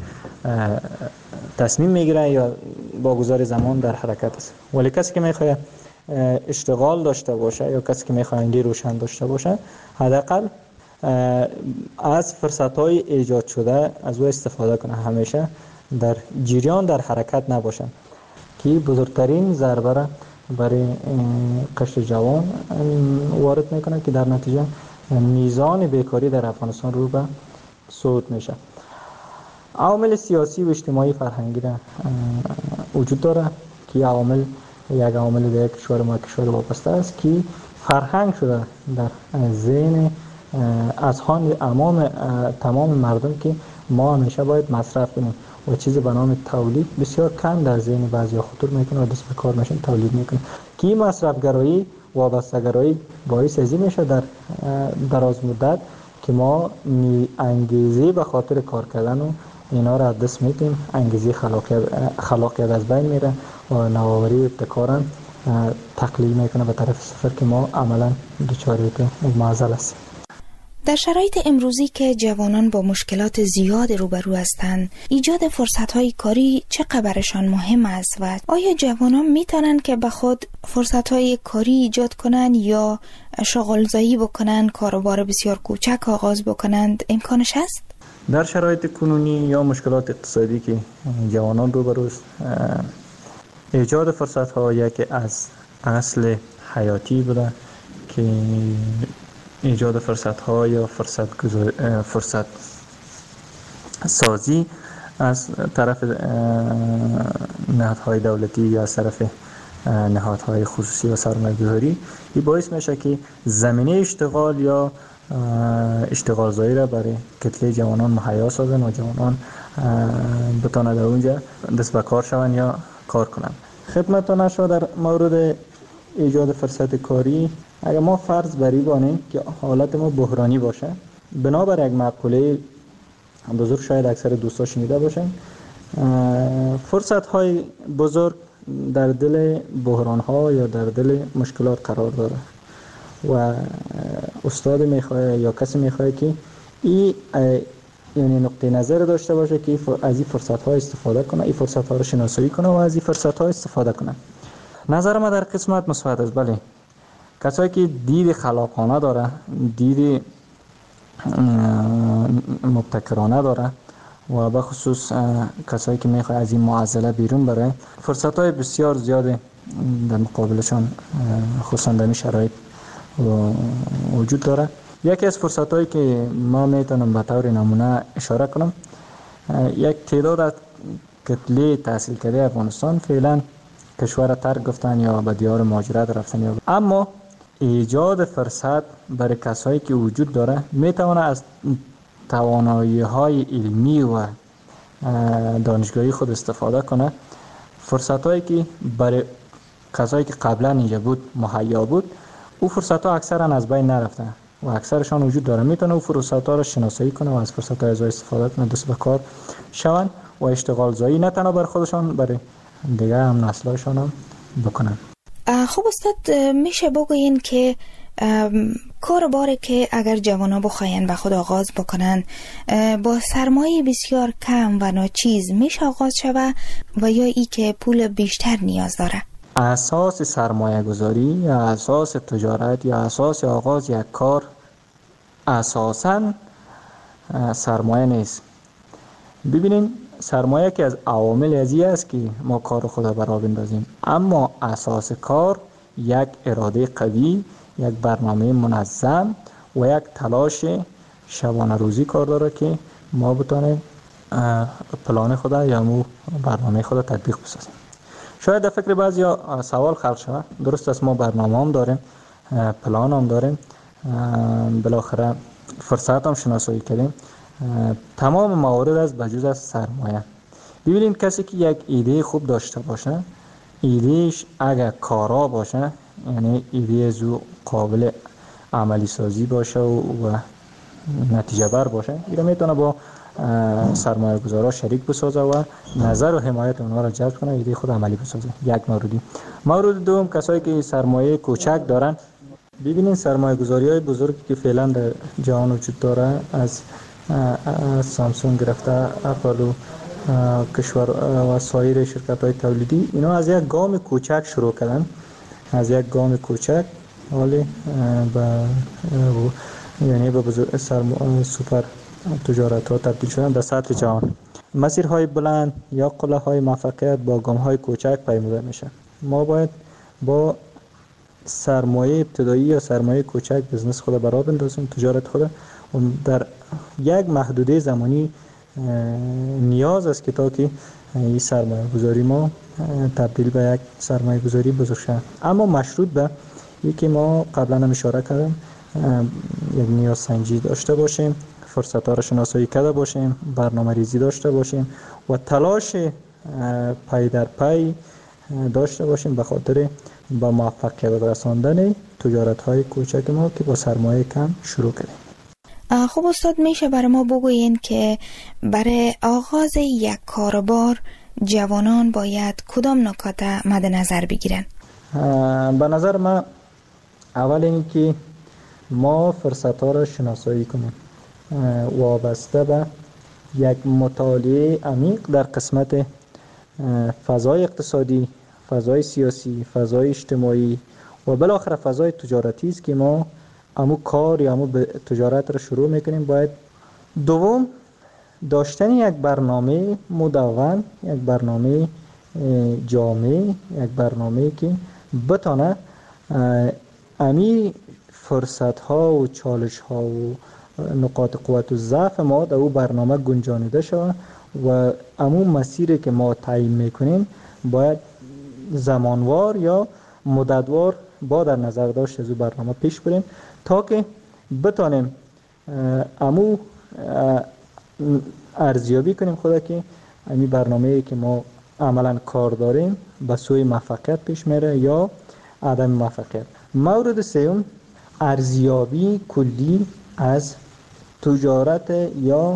تصمیم میگیره یا با گذر زمان در حرکت است. ولی کسی که میخواد اشتغال داشته باشه یا کسی که میخواد انگی روشن داشته باشه حداقل از فرصت‌های ایجاد شده از او استفاده کنه، همیشه در جریان در حرکت نباشن که بزرگترین ضربه را برای قشر جوان وارد میکنه که در نتیجه میزان بیکاری در افغانستان رو به صعود میشه. عوامل سیاسی و اجتماعی فرهنگی را وجود داره که عوامل یک عامل در کشور ما کشور وابسته است که فرهنگ شده در ذهن اذهان امام تمام مردم که ما همیشه باید مصرف کنیم و چیزی به نام تولید بسیار کم در ذهن بعضیا خطور میکنه و دست به کار میشن تولید میکنه که مصرفگرایی وابسته‌گرایی باعث ازی میشه در دراز مدت که ما انگیزه به خاطر کار کردن و اینا را دست میدیم، انگیزه خلاقیت خلاقیت از بین میره و نوآوری و ابتکار تقلیل میکنه به طرف صفر که ما عملا دچار معضل هستیم. در شرایط امروزی که جوانان با مشکلات زیاد روبرو هستند، ایجاد فرصت‌های کاری چه برشان مهم است و آیا جوانان میتونن که به خود فرصت‌های کاری ایجاد کنند یا شغل‌زایی بکنند، کاروبار بسیار کوچک آغاز بکنند؟ امکانش هست؟ در شرایط کنونی یا مشکلات اقتصادی که جوانان روبرو است، ایجاد فرصت‌ها یکی از اصل حیاتی بوده که ایجاد فرصت‌ها یا فرصت گذار... فرصت سازی از طرف نهادهای دولتی یا از طرف نهادهای خصوصی و سرمایه‌گذاری این باعث میشه که زمینه اشتغال یا اشتغال زایی را برای کتله جوانان مهیا سازن و جوانان بتوانند در اونجا دست به کار شوند یا کار کنند. خدمتتون شد در مورد ایجاد فرصت کاری، اگر ما فرض بری بانیم که حالت ما بحرانی باشه، بنابر یک مقوله بزرگ شاید اکثر دوستا شنیده باشن، فرصت های بزرگ در دل بحران ها یا در دل مشکلات قرار داره و استاد میخواه یا کسی میخواه که این یعنی نقطه نظر داشته باشه که از این فرصت ها استفاده کنه، این فرصت ها رو شناسایی کنه و از این فرصت ها استفاده کنه. نظر ما در قسمت مثبت است. بله، کسایی که دید خلاقانه داره، دید مبتکرانه داره و به خصوص کسایی که میخواه از این معضله بیرون بره، فرصت های بسیار زیاده در مقابلشان خصوصا در این شرایط وجود داره. یکی از فرصت هایی که ما میتونم به طور نمونه اشاره کنم، یک تعداد از کتله تحصیل کرده افغانستان فعلا کشور ترک گفتن یا به دیار مهاجرت رفتن یا اما ایجاد فرصت برای کسایی که وجود داره میتونه از توانایی های علمی و دانشگاهی خود استفاده کنه. فرصت هایی که برای کسایی که قبلا اینجا بود مهیا بود، او فرصت ها اکثرا از بین نرفته و اکثرشان وجود داره. میتونه او فرصت ها رو شناسایی کنه و از فرصت های ازای استفاده کنه، دست به کار شون و اشتغال زایی نه تنها بر خودشان، برای دیگه هم نسلاشان هم بکنن. خب استاد، میشه بگوین که کاروباری که اگر جوانا بخواین به خود آغاز بکنن با سرمایه بسیار کم و ناچیز میشه آغاز شود و یا ای که پول بیشتر نیاز داره؟ اساس سرمایه گذاری یا اساس تجارت یا اساس آغاز یک کار اساساً سرمایه نیست. ببینین، سرمایه که از عوامل ازی است که ما کار خود برا بندازیم، اما اساس کار یک اراده قوی، یک برنامه منظم و یک تلاش شبانه روزی کار داره که ما بتونیم پلان خود یا مو برنامه خود تطبیق بسازیم. شاید در فکر بعضی سوال خلق شود، درست است ما برنامه هم داریم، پلان هم داریم، بالاخره فرصت هم شناسایی کردیم. تمام موارد از بجز از سرمایه. ببینید کسی که یک ایده خوب داشته باشه، ایدهش اگر کارا باشه، یعنی ایده زو قابل عملی سازی باشه و, و نتیجه بر باشه، اینا میتونه با سرمایه گذارا شریک بسازه و نظر و حمایت اونها را جلب کنه، ایده خود عملی بسازه. یک موردی. مورد دوم، کسایی که سرمایه کوچک دارن، ببینید سرمایه گذاری های بزرگی که فعلا در جهان وجود داره، از سامسونگ گرفته، اپل و کشور و سایر شرکت های تولیدی، اینا از یک گام کوچک شروع کردن، از یک گام کوچک ولی به یعنی به بزرگ سوپر تجارت ها تبدیل شدن در سطح جهان. مسیرهای بلند یا قله های موفقیت با گام های کوچک پیموده میشه. ما باید با سرمایه ابتدایی یا سرمایه کوچک بزنس خود برا بندازیم، تجارت خود در یک محدوده زمانی نیاز است که تا که این سرمایه گذاری ما تبدیل به یک سرمایه گذاری بزرگ شد. اما مشروط به یکی ما قبلا هم اشاره کردم، یک نیاز سنجی داشته باشیم، فرصت ها را شناسایی کرده باشیم، برنامه ریزی داشته باشیم و تلاش پای در پای داشته باشیم به خاطر با موفقیت رساندن تجارت های کوچک ما که با سرمایه کم شروع کردیم. خب استاد، میشه برای ما بگویین که برای آغاز یک کاروبار جوانان باید کدام نکات مد نظر بگیرن؟ به نظر من اول این که ما فرصت ها را شناسایی کنیم، وابسته به یک مطالعه عمیق در قسمت فضای اقتصادی، فضای سیاسی، فضای اجتماعی و بالاخره فضای تجارتی است که ما امو کار یا امو تجارت را شروع میکنیم. باید دوم داشتن یک برنامه مدون، یک برنامه جامع، یک برنامه که بتانه امی فرصت ها و چالش ها و نقاط قوت و ضعف ما در او برنامه گنجانیده شود و امو مسیری که ما تعیین میکنیم باید زمانوار یا مدتوار با در نظر داشت از او برنامه پیش بریم تا که بتانیم امو ارزیابی کنیم خدا که امی برنامه‌ای که ما عملا کار داریم به سوی موفقیت پیش میره یا عدم موفقیت. مورد سوم، ارزیابی کلی از تجارت یا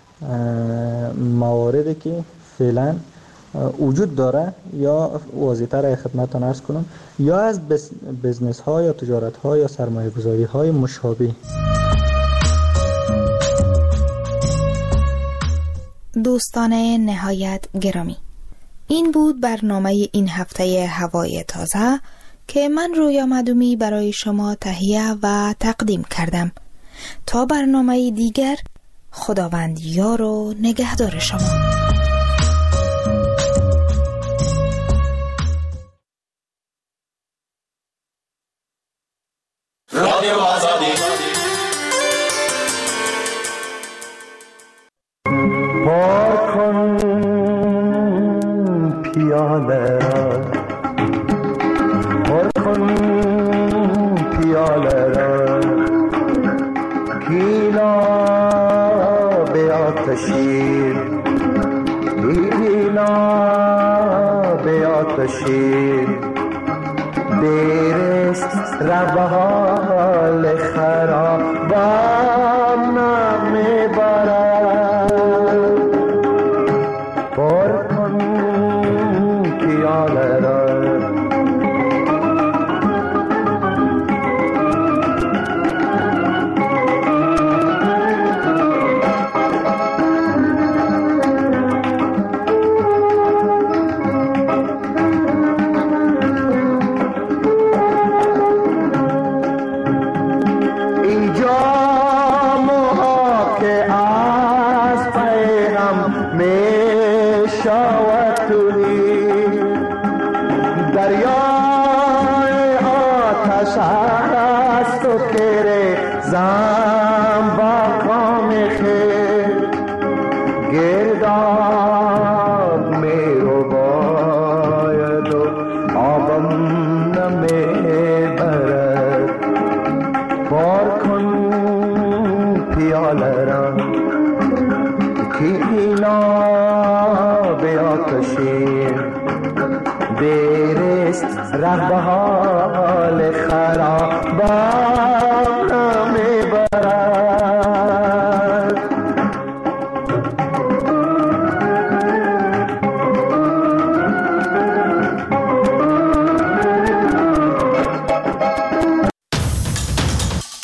مواردی که فعلا وجود داره یا واضح‌تر خدمتتون عرض کنم، یا از بزنس ها یا تجارت ها یا سرمایه گذاری های مشابه. دوستان نهایت گرامی، این بود برنامه این هفته هوای تازه که من رویا مدومی برای شما تهیه و تقدیم کردم. تا برنامه دیگر، خداوند یار و نگهدار شما. رادیو آزادی. پاک کن پیاله را، پر کن پیاله را، گیلا به آتشی، گیلا به آتشی، دیرست روال خرابم نمیبرد، پر کن پیاله را. Por پیاله را که اینا به آتشین دیرست رفت بهار